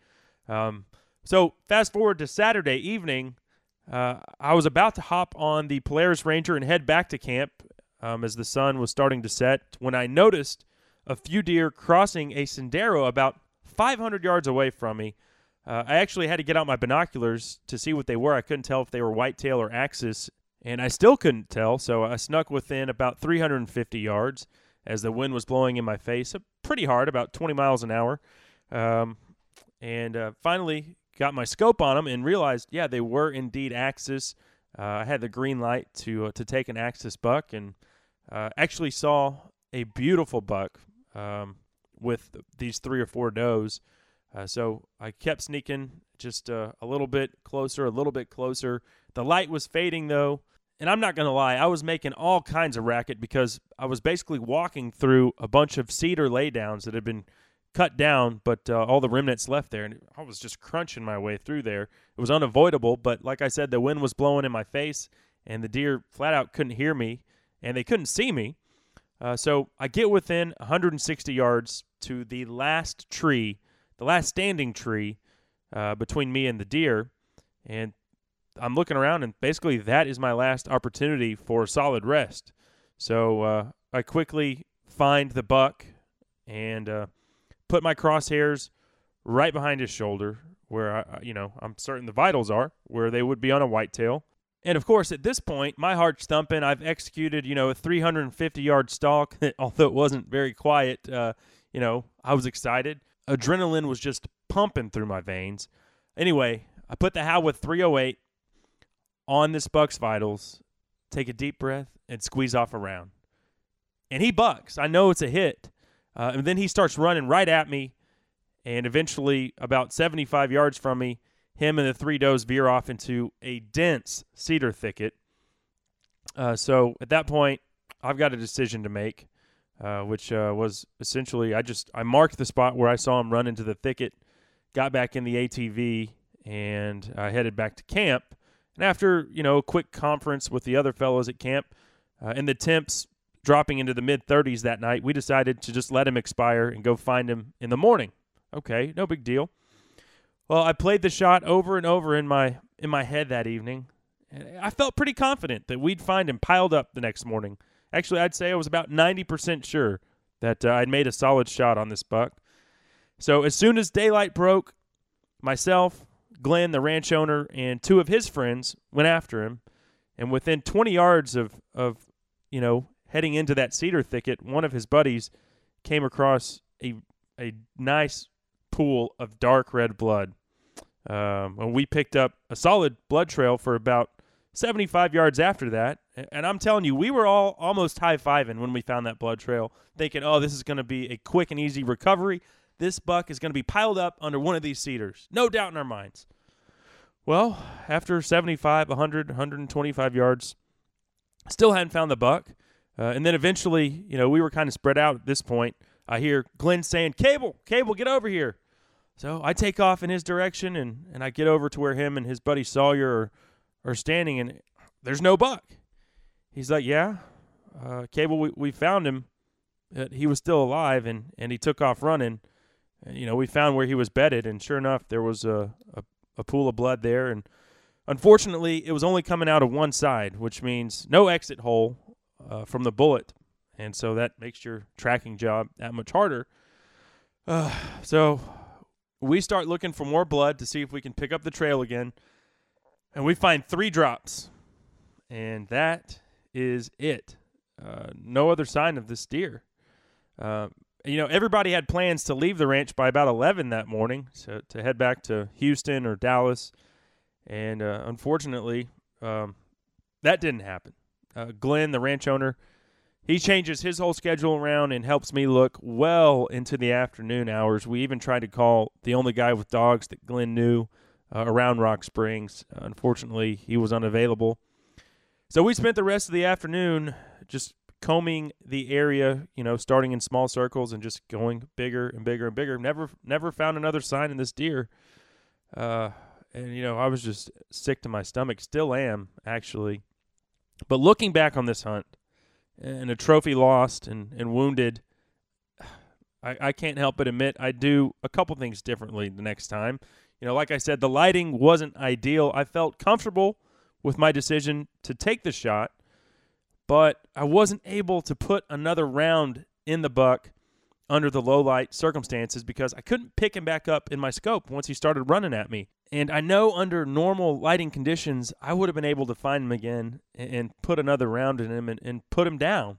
So fast forward to Saturday evening, I was about to hop on the Polaris Ranger and head back to camp as the sun was starting to set when I noticed a few deer crossing a sendero about 500 yards away from me. I actually had to get out my binoculars to see what they were. I couldn't tell if they were whitetail or axis, and I still couldn't tell, so I snuck within about 350 yards as the wind was blowing in my face, pretty hard, about 20 miles an hour, and finally got my scope on them and realized, yeah, they were indeed axis. I had the green light to take an axis buck, and actually saw a beautiful buck with these 3 or 4 does. So I kept sneaking just a little bit closer. The light was fading, though, and I'm not going to lie, I was making all kinds of racket because I was basically walking through a bunch of cedar laydowns that had been cut down, but all the remnants left there, and I was just crunching my way through there. It was unavoidable, but like I said, the wind was blowing in my face, and the deer flat out couldn't hear me, and they couldn't see me. So I get within 160 yards to the last tree, the last standing tree between me and the deer, and I'm looking around, and basically that is my last opportunity for a solid rest. So I quickly find the buck and put my crosshairs right behind his shoulder where, I'm certain the vitals are, where they would be on a whitetail. And, of course, at this point, my heart's thumping. I've executed, a 350-yard stalk, although it wasn't very quiet. I was excited. Adrenaline was just pumping through my veins. Anyway, I put the Howitz 308 on this buck's vitals, take a deep breath, and squeeze off a round. And he bucks. I know it's a hit. And then he starts running right at me, And eventually, about 75 yards from me, him and the 3 does veer off into a dense cedar thicket. So at that point, I've got a decision to make, which was essentially I marked the spot where I saw him run into the thicket, got back in the ATV, and headed back to camp. And after, a quick conference with the other fellows at camp, and the temps dropping into the mid-30s that night, we decided to just let him expire and go find him in the morning. Okay, no big deal. Well, I played the shot over and over in my head that evening, and I felt pretty confident that we'd find him piled up the next morning. Actually, I'd say I was about 90% sure that I'd made a solid shot on this buck. So as soon as daylight broke, myself, Glenn, the ranch owner, and 2 of his friends went after him, and within 20 yards of heading into that cedar thicket, one of his buddies came across a nice pool of dark red blood. And we picked up a solid blood trail for about 75 yards after that. And I'm telling you, we were all almost high-fiving when we found that blood trail, thinking, oh, this is going to be a quick and easy recovery. This buck is going to be piled up under one of these cedars. No doubt in our minds. Well, after 75, 100, 125 yards, still hadn't found the buck. And then eventually, we were kind of spread out at this point. I hear Glenn saying, Cable, get over here. So I take off in his direction, and I get over to where him and his buddy Sawyer are standing, and there's no buck. He's like, yeah, Cable, we found him. He was still alive, and he took off running. And, we found where he was bedded, and sure enough, there was a pool of blood there. And unfortunately, it was only coming out of one side, which means no exit hole from the bullet. And so that makes your tracking job that much harder. So we start looking for more blood to see if we can pick up the trail again. And we find 3 drops. And that is it. No other sign of this deer. Everybody had plans to leave the ranch by about 11 that morning, so to head back to Houston or Dallas. And unfortunately, that didn't happen. Glenn, the ranch owner, he changes his whole schedule around and helps me look well into the afternoon hours. We even tried to call the only guy with dogs that Glenn knew around Rock Springs. Unfortunately, he was unavailable. So we spent the rest of the afternoon just combing the area, starting in small circles and just going bigger and bigger and bigger. Never found another sign in this deer. And I was just sick to my stomach. Still am, actually. But looking back on this hunt, and a trophy lost and wounded, I can't help but admit I do a couple things differently the next time. Like I said, the lighting wasn't ideal. I felt comfortable with my decision to take the shot, but I wasn't able to put another round in the buck under the low light circumstances because I couldn't pick him back up in my scope once he started running at me. And I know under normal lighting conditions, I would have been able to find him again and put another round in him and put him down.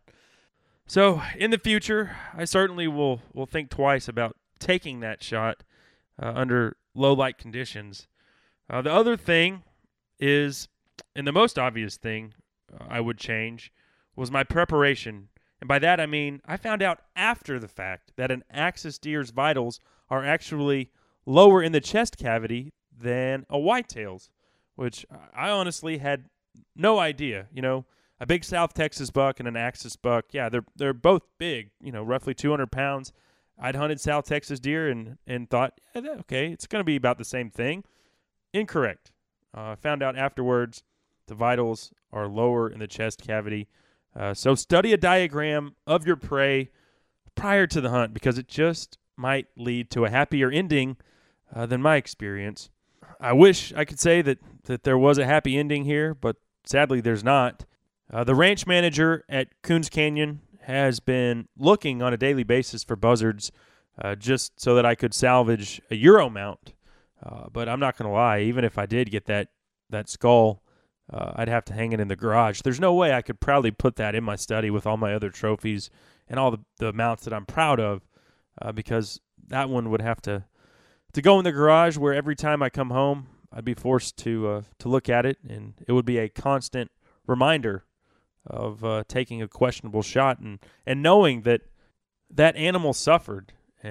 So in the future, I certainly will think twice about taking that shot under low light conditions. The other thing is, and the most obvious thing I would change, was my preparation. And by that I mean I found out after the fact that an axis deer's vitals are actually lower in the chest cavity than a whitetail's, which I honestly had no idea. A big South Texas buck and an axis buck, yeah, they're both big, roughly 200 pounds. I'd hunted South Texas deer and thought, okay, it's going to be about the same thing. Incorrect. I found out afterwards the vitals are lower in the chest cavity. So study a diagram of your prey prior to the hunt because it just might lead to a happier ending than my experience. I wish I could say that there was a happy ending here, but sadly there's not. The ranch manager at Coons Canyon has been looking on a daily basis for buzzards just so that I could salvage a Euro mount. But I'm not going to lie, even if I did get that skull, I'd have to hang it in the garage. There's no way I could proudly put that in my study with all my other trophies and all the mounts that I'm proud of because that one would have to go in the garage where every time I come home, I'd be forced to look at it, and it would be a constant reminder of taking a questionable shot and knowing that animal suffered and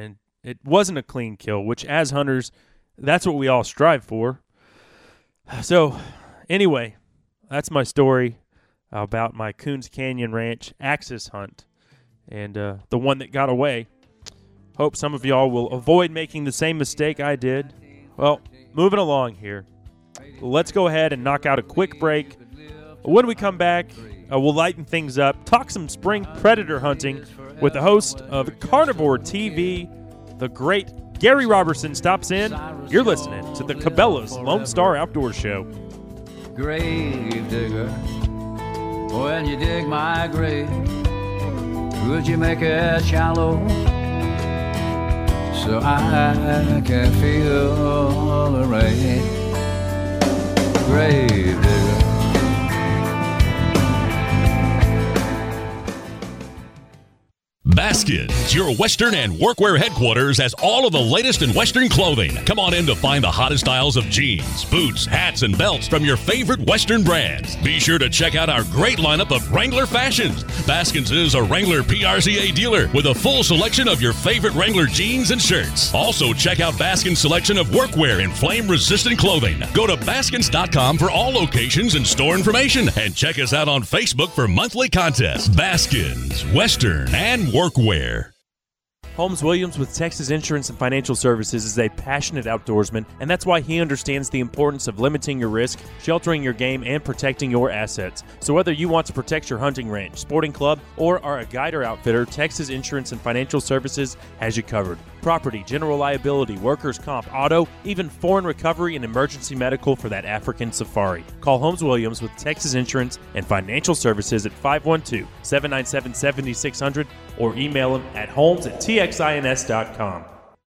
it wasn't a clean kill, which as hunters, that's what we all strive for. So anyway, that's my story about my Coons Canyon Ranch axis hunt and the one that got away. Hope some of y'all will avoid making the same mistake I did. Well, moving along here. Let's go ahead and knock out a quick break. When we come back, we'll lighten things up, talk some spring predator hunting with the host of Carnivore TV, the great Gary Robertson stops in. You're listening to the Cabela's Lone Star Outdoor Show. Grave digger, when you dig my grave, would you make it shallow so I can feel the rain? Grave digger. Baskins, your Western and workwear headquarters, has all of the latest in Western clothing. Come on in to find the hottest styles of jeans, boots, hats, and belts from your favorite Western brands. Be sure to check out our great lineup of Wrangler fashions. Baskins is a Wrangler PRCA dealer with a full selection of your favorite Wrangler jeans and shirts. Also, check out Baskins' selection of workwear and flame-resistant clothing. Go to Baskins.com for all locations and store information, and check us out on Facebook for monthly contests. Baskins, Western, and workwear. Holmes Williams with Texas Insurance and Financial Services is a passionate outdoorsman, and that's why he understands the importance of limiting your risk, sheltering your game, and protecting your assets. So whether you want to protect your hunting range, sporting club, or are a guide or outfitter, Texas Insurance and Financial Services has you covered. Property, general liability, workers' comp, auto, even foreign recovery and emergency medical for that African safari. Call Holmes Williams with Texas Insurance and Financial Services at 512-797-7600 or email him at holmes@txins.com.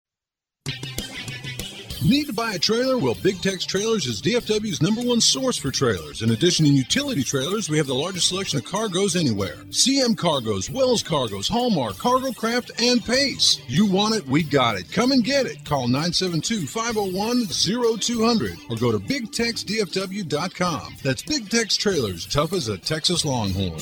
Need to buy a trailer? Well, Big Tex Trailers is DFW's #1 source for trailers. In addition to utility trailers, we have the largest selection of cargoes anywhere. CM Cargoes, Wells Cargoes, Hallmark, Cargo Craft, and Pace. You want it, we got it. Come and get it. Call 972-501-0200 or go to BigTexDFW.com. That's Big Tex Trailers, tough as a Texas Longhorn.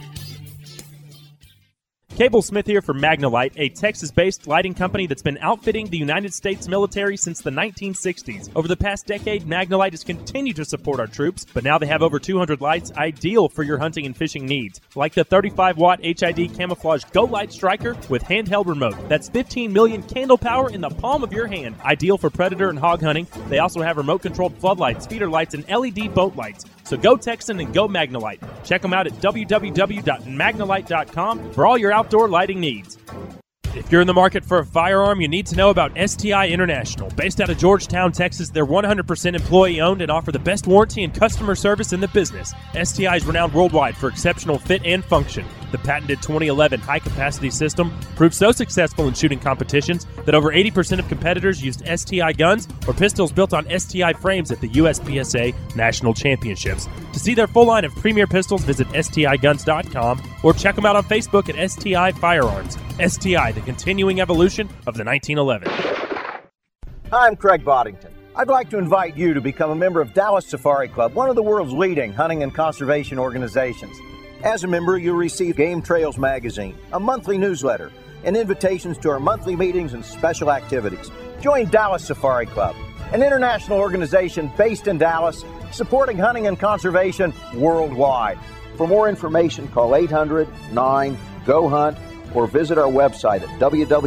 Cable Smith here for Magnalite, a Texas-based lighting company that's been outfitting the United States military since the 1960s. Over the past decade, Magnalite has continued to support our troops, but now they have over 200 lights ideal for your hunting and fishing needs, like the 35-watt HID Camouflage Go Light Striker with handheld remote. That's 15 million candle power in the palm of your hand, ideal for predator and hog hunting. They also have remote-controlled floodlights, feeder lights, and LED boat lights. So go Texan and go Magnalite. Check them out at www.magnalite.com for all your outdoor lighting needs. If you're in the market for a firearm, you need to know about STI International. Based out of Georgetown, Texas, they're 100% employee-owned and offer the best warranty and customer service in the business. STI is renowned worldwide for exceptional fit and function. The patented 2011 high-capacity system proved so successful in shooting competitions that over 80% of competitors used STI guns or pistols built on STI frames at the USPSA National Championships. To see their full line of premier pistols, visit STIguns.com or check them out on Facebook at STI Firearms. STI, the continuing evolution of the 1911. Hi, I'm Craig Boddington. I'd like to invite you to become a member of Dallas Safari Club, one of the world's leading hunting and conservation organizations. As a member, you'll receive Game Trails magazine, a monthly newsletter, and invitations to our monthly meetings and special activities. Join Dallas Safari Club, an international organization based in Dallas, supporting hunting and conservation worldwide. For more information, call 800-9-GO-HUNT or visit our website at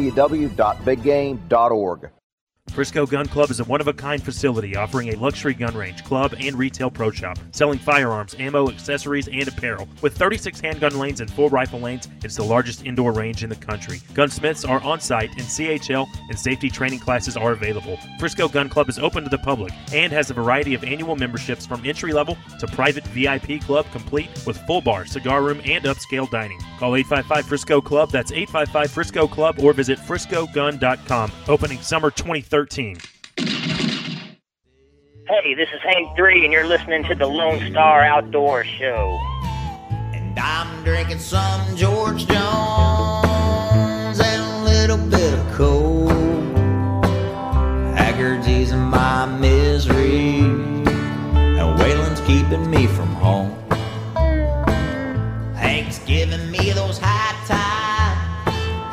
www.biggame.org. Frisco Gun Club is a one-of-a-kind facility offering a luxury gun range, club, and retail pro shop, selling firearms, ammo, accessories, and apparel. With 36 handgun lanes and 4 rifle lanes, it's the largest indoor range in the country. Gunsmiths are on-site, and CHL and safety training classes are available. Frisco Gun Club is open to the public and has a variety of annual memberships from entry-level to private VIP club, complete with full bar, cigar room, and upscale dining. Call 855-FRISCO-CLUB, that's 855-FRISCO-CLUB, or visit friscogun.com. Opening summer 2013. Hey, this is Hank 3, and you're listening to the Lone Star Outdoor Show. And I'm drinking some George Jones and a little bit of coke. Haggard's easing my misery, and Waylon's keeping me from home. Hank's giving me those high tides. Cable Smith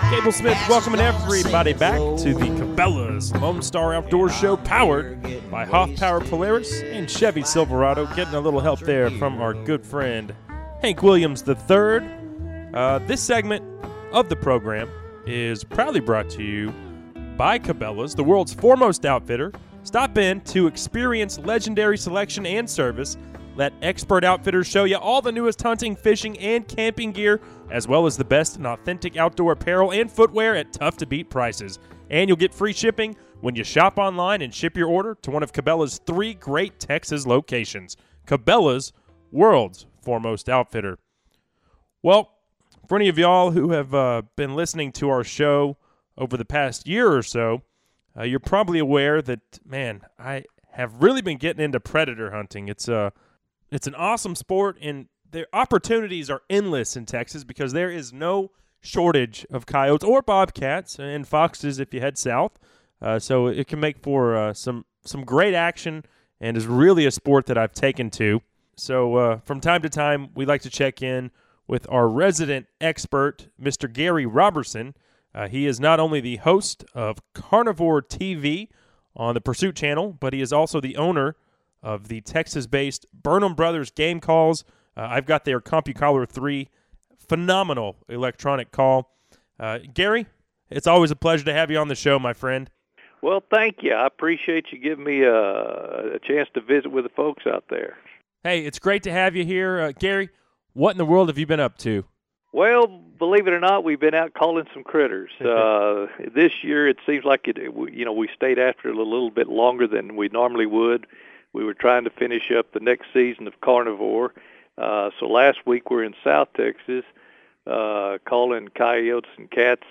Smith welcoming everybody back to the Cabela's Lone Star Outdoor Show, powered by Hoff Power Polaris and Chevy Silverado. Getting a little help there from our good friend Hank Williams III. This segment of the program is proudly brought to you by Cabela's, the world's foremost outfitter. Stop in to experience legendary selection and service. Let expert outfitters show you all the newest hunting, fishing, and camping gear, as well as the best and authentic outdoor apparel and footwear at tough-to-beat prices. And you'll get free shipping when you shop online and ship your order to one of Cabela's 3 great Texas locations. Cabela's, world's foremost outfitter. Well, for any of y'all who have been listening to our show over the past year or so, you're probably aware that, man, I have really been getting into predator hunting. It's an awesome sport, and the opportunities are endless in Texas because there is no shortage of coyotes or bobcats and foxes if you head south. So it can make for some great action, and is really a sport that I've taken to. So from time to time, we like to check in with our resident expert, Mr. Gary Robertson. He is not only the host of Carnivore TV on the Pursuit Channel, but he is also the owner of the Texas-based Burnham Brothers Game Calls. I've got their CompuCollar 3, phenomenal electronic call. Gary, it's always a pleasure to have you on the show, my friend. Well, thank you. I appreciate you giving me a chance to visit with the folks out there. Hey, it's great to have you here. Gary, what in the world have you been up to? Well, believe it or not, we've been out calling some critters. This year, it seems like we stayed after it a little bit longer than we normally would. We were trying to finish up the next season of Carnivore. So last week we're in South Texas, calling coyotes and cats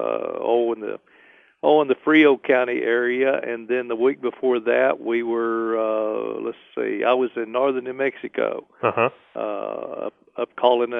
in the Frio County area, and then the week before that we were I was in northern New Mexico, up calling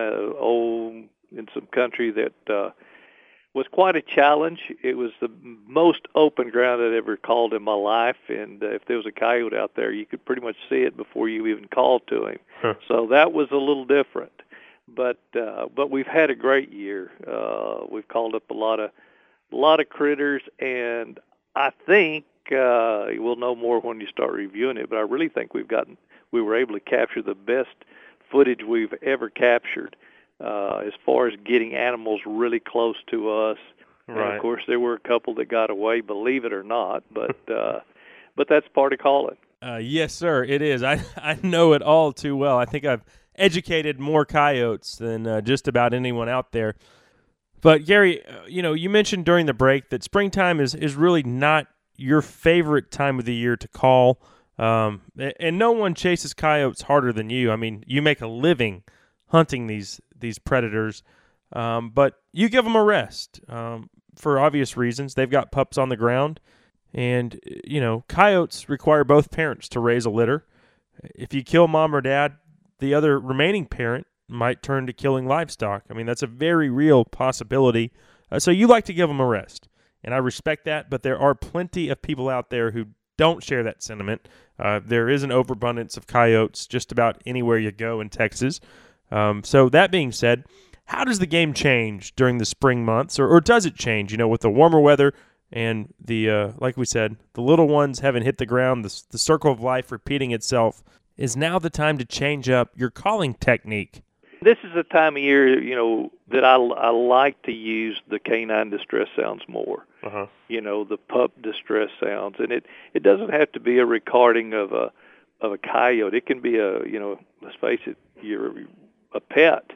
in some country that was quite a challenge. It was the most open ground I'd ever called in my life, and if there was a coyote out there, you could pretty much see it before you even called to him. So that was a little different, but we've had a great year. We've called up a lot of critters, and I think we'll know more when you start reviewing it, but I really think we were able to capture the best footage we've ever captured as far as getting animals really close to us. Right. And of course, there were a couple that got away, believe it or not, but that's part of calling. Yes, sir, it is. I know it all too well. I think I've educated more coyotes than just about anyone out there. But, Gary, you mentioned during the break that springtime is really not your favorite time of the year to call. And no one chases coyotes harder than you. I mean, you make a living hunting these predators. But you give them a rest for obvious reasons. They've got pups on the ground. And, coyotes require both parents to raise a litter. If you kill mom or dad, the other remaining parent might turn to killing livestock. I mean, that's a very real possibility. So you like to give them a rest, and I respect that, but there are plenty of people out there who don't share that sentiment. There is an overabundance of coyotes just about anywhere you go in Texas. So that being said, how does the game change during the spring months, or does it change, with the warmer weather and the, like we said, the little ones haven't hit the ground, the circle of life repeating itself? Is now the time to change up your calling technique? This is a time of year, that I like to use the canine distress sounds more. The pup distress sounds, and it doesn't have to be a recording of a coyote. It can be let's face it, a pet.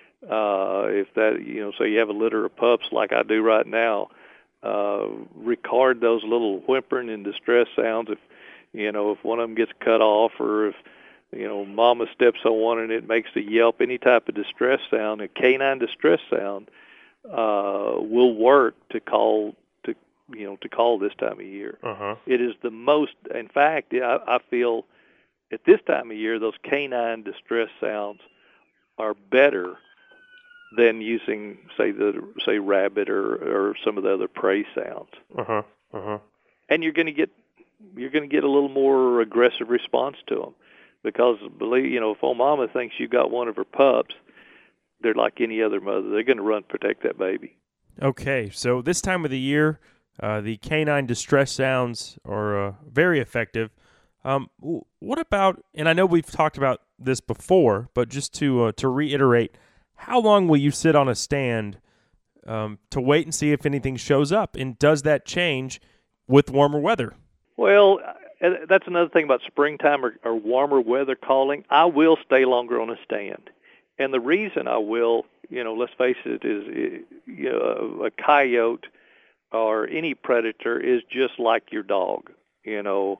If that, say you have a litter of pups like I do right now, record those little whimpering and distress sounds. If one of them gets cut off, or if mama steps on one and it makes a yelp, any type of distress sound, a canine distress sound, will work to call this time of year. It is the most, in fact, I feel at this time of year, those canine distress sounds are better than using, say rabbit or some of the other prey sounds. And you're going to get a little more aggressive response to them. Because, if old mama thinks you got one of her pups, they're like any other mother. They're going to run protect that baby. Okay, so this time of the year, the canine distress sounds are very effective. What about, and I know we've talked about this before, but just to reiterate, how long will you sit on a stand to wait and see if anything shows up? And does that change with warmer weather? Well, that's another thing about springtime or warmer weather calling. I will stay longer on a stand. And the reason I will, let's face it, is a coyote or any predator is just like your dog. He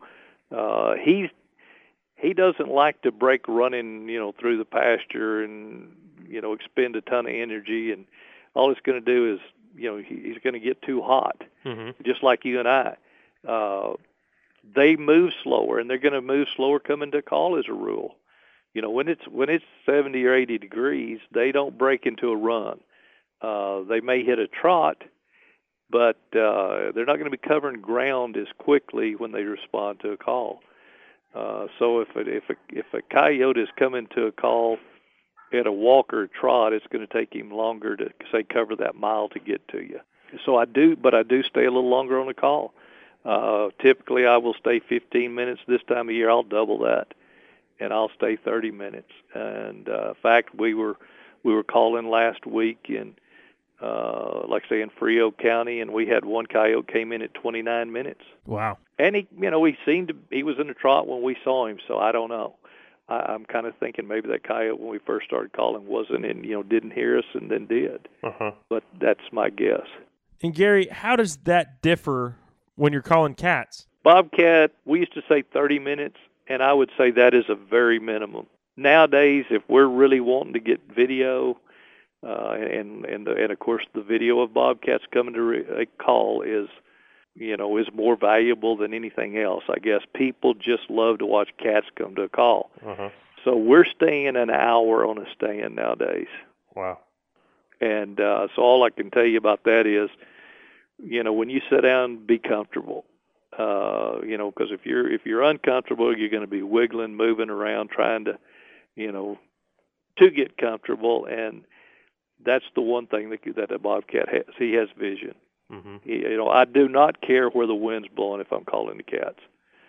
doesn't like to break running, through the pasture and, expend a ton of energy. And all it's going to do is, he's going to get too hot, just like you and I. They move slower, and they're going to move slower coming to call as a rule. When it's 70 or 80 degrees, they don't break into a run. They may hit a trot, but they're not going to be covering ground as quickly when they respond to a call. So if a coyote is coming to a call at a walk or a trot, it's going to take him longer to, say, cover that mile to get to you. So I do stay a little longer on the call. Typically, I will stay 15 minutes. This time of year, I'll double that, and I'll stay 30 minutes. And in fact, we were calling last week in, like I say, in Frio County, and we had one coyote came in at 29 minutes. Wow! And he was in the trot when we saw him. So I don't know. I'm kind of thinking maybe that coyote when we first started calling wasn't in, didn't hear us and then did. But that's my guess. And Gary, how does that differ when you're calling cats? Bobcat, we used to say 30 minutes, and I would say that is a very minimum. Nowadays, if we're really wanting to get video, and of course the video of bobcats coming to a call is more valuable than anything else. I guess people just love to watch cats come to a call. So we're staying an hour on a stand nowadays. Wow. And so all I can tell you about that is, when you sit down, be comfortable. Because if you're uncomfortable, you're going to be wiggling, moving around, trying to, to get comfortable. And that's the one thing that a bobcat has. He has vision. I do not care where the wind's blowing if I'm calling the cats.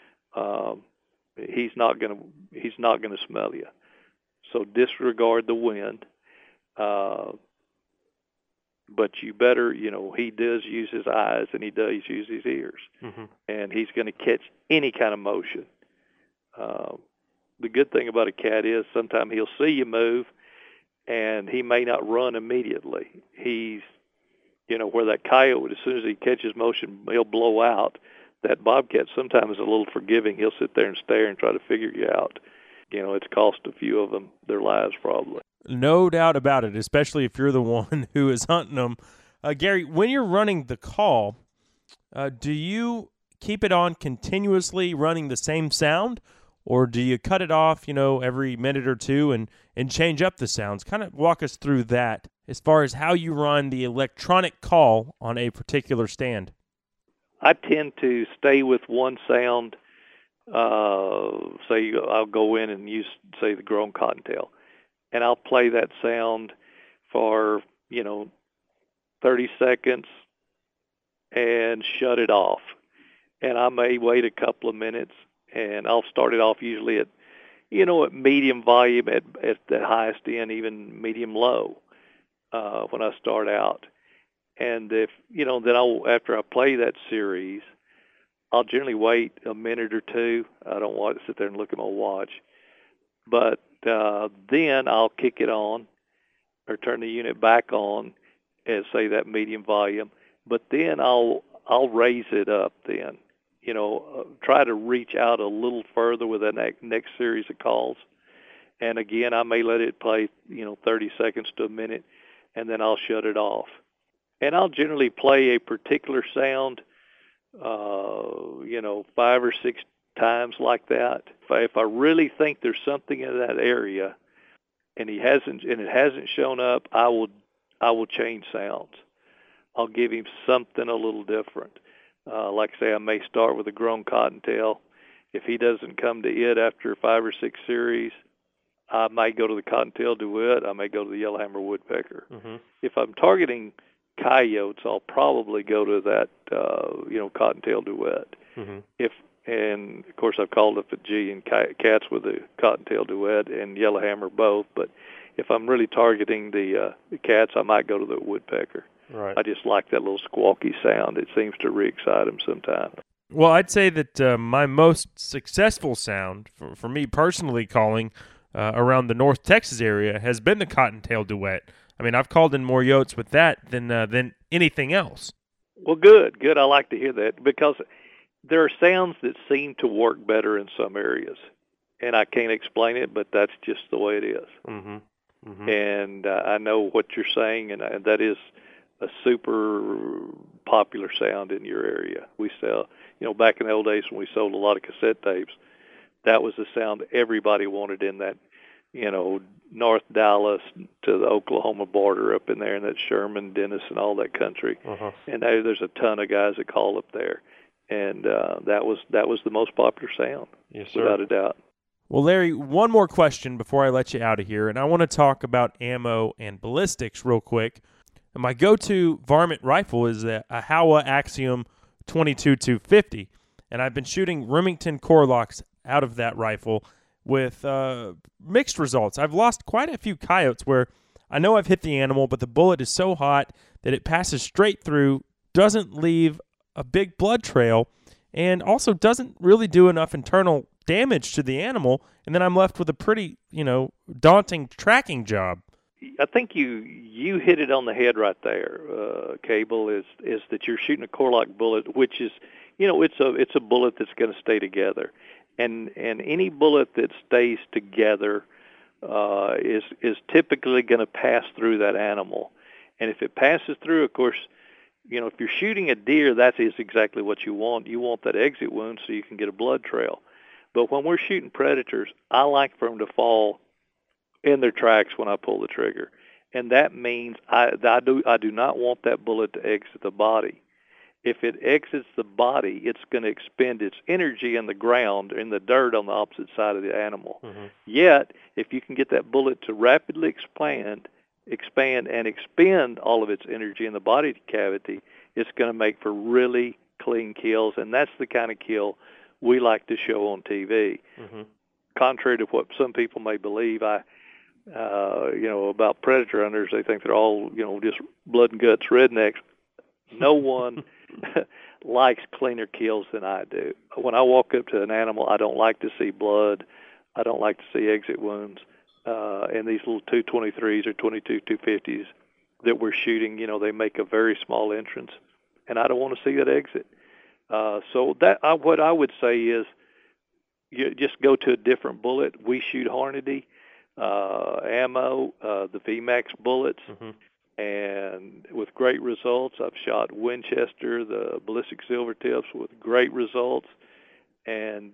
He's not going to smell you. So disregard the wind. But you better, he does use his eyes and he does use his ears. And he's going to catch any kind of motion. The good thing about a cat is sometimes he'll see you move and he may not run immediately. He's, where that coyote, as soon as he catches motion, he'll blow out. That bobcat sometimes is a little forgiving. He'll sit there and stare and try to figure you out. It's cost a few of them their lives probably. No doubt about it, especially if you're the one who is hunting them. Gary, when you're running the call, do you keep it on continuously running the same sound, or do you cut it off, every minute or two and change up the sounds? Kind of walk us through that as far as how you run the electronic call on a particular stand. I tend to stay with one sound. Say I'll go in and use, say, the grown cottontail. And I'll play that sound for, 30 seconds and shut it off. And I may wait a couple of minutes, and I'll start it off usually at, at medium volume, at the highest end, even medium low, when I start out. And if, then after I play that series, I'll generally wait a minute or two. I don't want to sit there and look at my watch. But then I'll kick it on or turn the unit back on at, say, that medium volume. But then I'll raise it up then, try to reach out a little further with that next series of calls. And again, I may let it play, 30 seconds to a minute, and then I'll shut it off. And I'll generally play a particular sound, 5 or 6 times like that. If I really think there's something in that area, and it hasn't shown up, I will change sounds. I'll give him something a little different. Like I say, I may start with a grown cottontail. If he doesn't come to it after 5 or 6 series, I might go to the cottontail duet. I may go to the yellowhammer woodpecker. If I'm targeting coyotes, I'll probably go to that, cottontail duet. Mm-hmm. And of course, I've called up at G and cats with the cottontail duet and yellowhammer both. But if I'm really targeting the cats, I might go to the woodpecker. Right. I just like that little squawky sound. It seems to re-excite them sometimes. Well, I'd say that my most successful sound, for me personally calling around the North Texas area, has been the cottontail duet. I mean, I've called in more yotes with that than anything else. Well, good. I like to hear that because there are sounds that seem to work better in some areas, and I can't explain it, but that's just the way it is. Mm-hmm. Mm-hmm. And I know what you're saying, and that is a super popular sound in your area. We sell, back in the old days when we sold a lot of cassette tapes, that was the sound everybody wanted in that, North Dallas to the Oklahoma border up in there, and that Sherman, Dennis, and all that country. Uh-huh. And there's a ton of guys that call up there, and that was the most popular sound, yes, sir. Without a doubt. Well, Larry, one more question before I let you out of here, and I want to talk about ammo and ballistics real quick. And my go-to varmint rifle is a Howa Axiom 22-250, and I've been shooting Remington Corlocks out of that rifle with mixed results. I've lost quite a few coyotes where I know I've hit the animal, but the bullet is so hot that it passes straight through, doesn't leave a big blood trail, and also doesn't really do enough internal damage to the animal, and then I'm left with a pretty, daunting tracking job. I think you hit it on the head right there, Cable, is that you're shooting a Corlock bullet, which is, it's a bullet that's going to stay together. And any bullet that stays together is typically going to pass through that animal. And if it passes through, of course, if you're shooting a deer, that is exactly what you want. You want that exit wound so you can get a blood trail. But when we're shooting predators, I like for them to fall in their tracks when I pull the trigger. And that means I do not want that bullet to exit the body. If it exits the body, it's going to expend its energy in the ground, in the dirt on the opposite side of the animal. Mm-hmm. Yet, if you can get that bullet to rapidly expand and expend all of its energy in the body cavity, it's going to make for really clean kills, and that's the kind of kill we like to show on TV. Mm-hmm. Contrary to what some people may believe, about predator hunters, they think they're all, just blood and guts rednecks. No one likes cleaner kills than I do. When I walk up to an animal, I don't like to see blood. I don't like to see exit wounds. And these little 223s or 22-250s that we're shooting, they make a very small entrance, and I don't want to see that exit. So what I would say is, you just go to a different bullet. We shoot Hornady ammo, the VMAX bullets, mm-hmm. and with great results. I've shot Winchester, the ballistic silver tips, with great results, and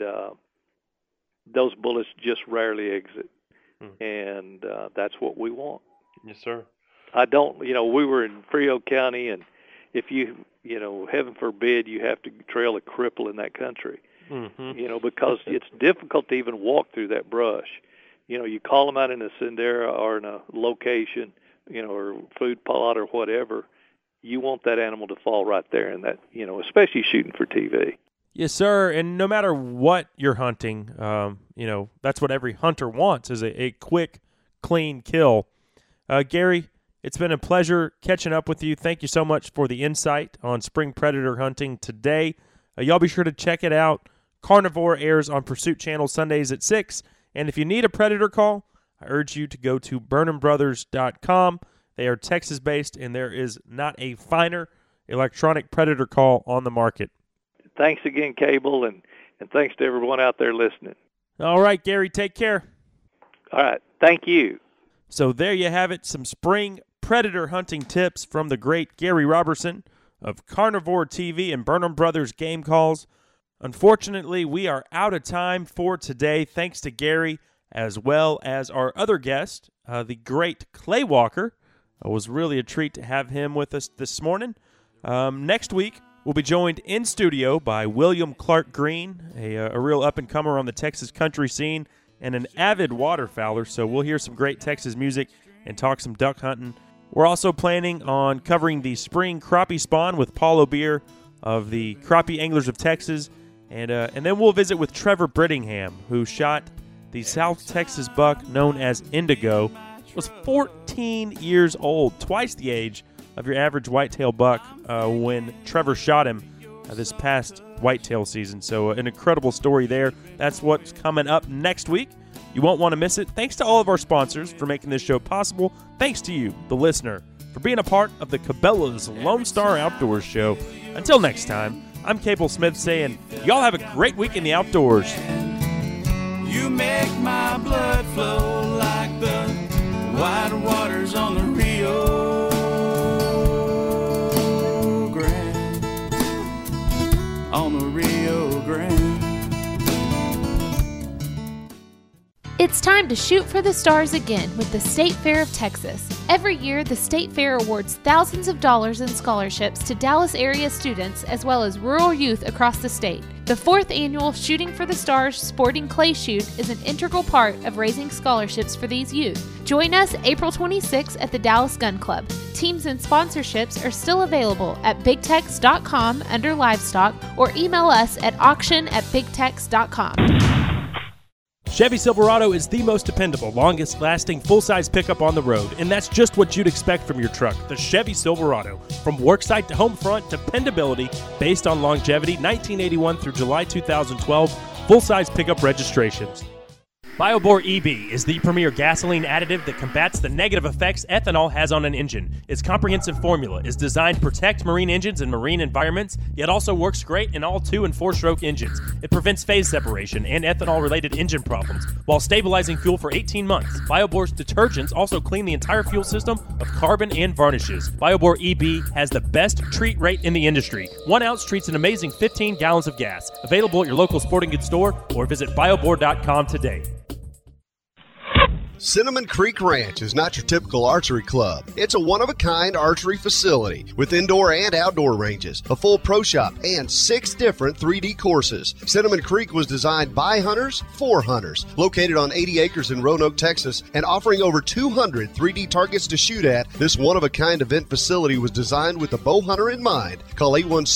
those bullets just rarely exit, and that's what we want. Yes, sir. I don't, we were in Frio County, and if you, heaven forbid, you have to trail a cripple in that country, mm-hmm. Because it's difficult to even walk through that brush. You call them out in a sendera or in a location, or food plot or whatever, you want that animal to fall right there, and that, especially shooting for TV. Yes, sir. And no matter what you're hunting, that's what every hunter wants is a quick, clean kill. Gary, it's been a pleasure catching up with you. Thank you so much for the insight on spring predator hunting today. Y'all be sure to check it out. Carnivore airs on Pursuit Channel Sundays at 6. And if you need a predator call, I urge you to go to BurnhamBrothers.com. They are Texas-based, and there is not a finer electronic predator call on the market. Thanks again, Cable, and thanks to everyone out there listening. All right, Gary, take care. All right, thank you. So there you have it, some spring predator hunting tips from the great Gary Robertson of Carnivore TV and Burnham Brothers Game Calls. Unfortunately, we are out of time for today, thanks to Gary, as well as our other guest, the great Clay Walker. It was really a treat to have him with us this morning. Next week, we'll be joined in studio by William Clark Green, a real up-and-comer on the Texas country scene and an avid waterfowler, so we'll hear some great Texas music and talk some duck hunting We're also planning on covering the spring crappie spawn with Paul O'Beer of the Crappie Anglers of Texas. And then we'll visit with Trevor Brittingham, who shot the South Texas buck known as Indigo. Was 14 years old, twice the age of your average whitetail buck when Trevor shot him this past whitetail season. So an incredible story there. That's what's coming up next week. You won't want to miss it. Thanks to all of our sponsors for making this show possible. Thanks to you, the listener, for being a part of the Cabela's Lone Star Outdoors show. Until next time, I'm Cable Smith saying, y'all have a great week in the outdoors. You make my blood flow like the wide waters on the Rio Grande. On the Rio Grande. It's time to shoot for the stars again with the State Fair of Texas. Every year, the State Fair awards thousands of dollars in scholarships to Dallas area students as well as rural youth across the state. The 4th annual Shooting for the Stars Sporting Clay Shoot is an integral part of raising scholarships for these youth. Join us April 26th at the Dallas Gun Club. Teams and sponsorships are still available at bigtex.com under livestock or email us at auction@bigtex.com. Chevy Silverado is the most dependable, longest-lasting, full-size pickup on the road, and that's just what you'd expect from your truck, the Chevy Silverado. From worksite to home front, dependability based on longevity, 1981 through July 2012, full-size pickup registrations. BioBore EB is the premier gasoline additive that combats the negative effects ethanol has on an engine. Its comprehensive formula is designed to protect marine engines and marine environments, yet also works great in all 2- and 4-stroke engines. It prevents phase separation and ethanol-related engine problems while stabilizing fuel for 18 months. BioBore's detergents also clean the entire fuel system of carbon and varnishes. BioBore EB has the best treat rate in the industry. 1 ounce treats an amazing 15 gallons of gas. Available at your local sporting goods store or visit biobore.com today. Cinnamon Creek Ranch is not your typical archery club. It's a one-of-a-kind archery facility with indoor and outdoor ranges, a full pro shop, and 6 different 3D courses. Cinnamon Creek was designed by hunters for hunters. Located on 80 acres in Roanoke, Texas, and offering over 200 3D targets to shoot at, this one-of-a-kind event facility was designed with the bow hunter in mind. Call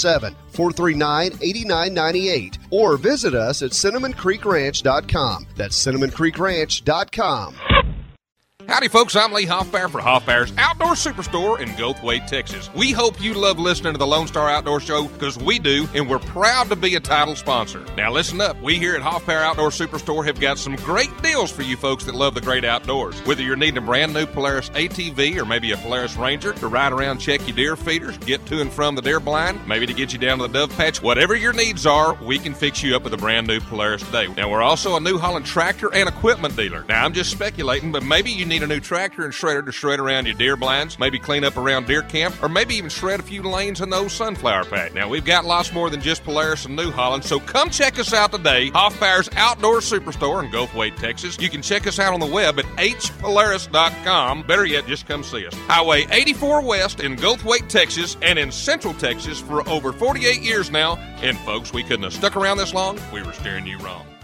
817-439-8998 or visit us at cinnamoncreekranch.com. That's cinnamoncreekranch.com. Howdy, folks. I'm Lee Hoffbauer for Hoffbauer's Outdoor Superstore in Goldthwaite, Texas. We hope you love listening to the Lone Star Outdoor Show, because we do, and we're proud to be a title sponsor. Now, listen up. We here at Hoffbauer Outdoor Superstore have got some great deals for you folks that love the great outdoors. Whether you're needing a brand new Polaris ATV or maybe a Polaris Ranger to ride around, check your deer feeders, get to and from the deer blind, maybe to get you down to the dove patch, whatever your needs are, we can fix you up with a brand new Polaris today. Now, we're also a New Holland tractor and equipment dealer. Now, I'm just speculating, but maybe you need a new tractor and shredder to shred around your deer blinds, maybe clean up around deer camp, or maybe even shred a few lanes in the old sunflower patch. Now, we've got lots more than just Polaris and New Holland, so come check us out today. Hoffbauer's Outdoor Superstore in Goldthwaite, Texas. You can check us out on the web at hpolaris.com. Better yet, just come see us. Highway 84 West in Goldthwaite, Texas, and in Central Texas for over 48 years now. And folks, we couldn't have stuck around this long. We were steering you wrong.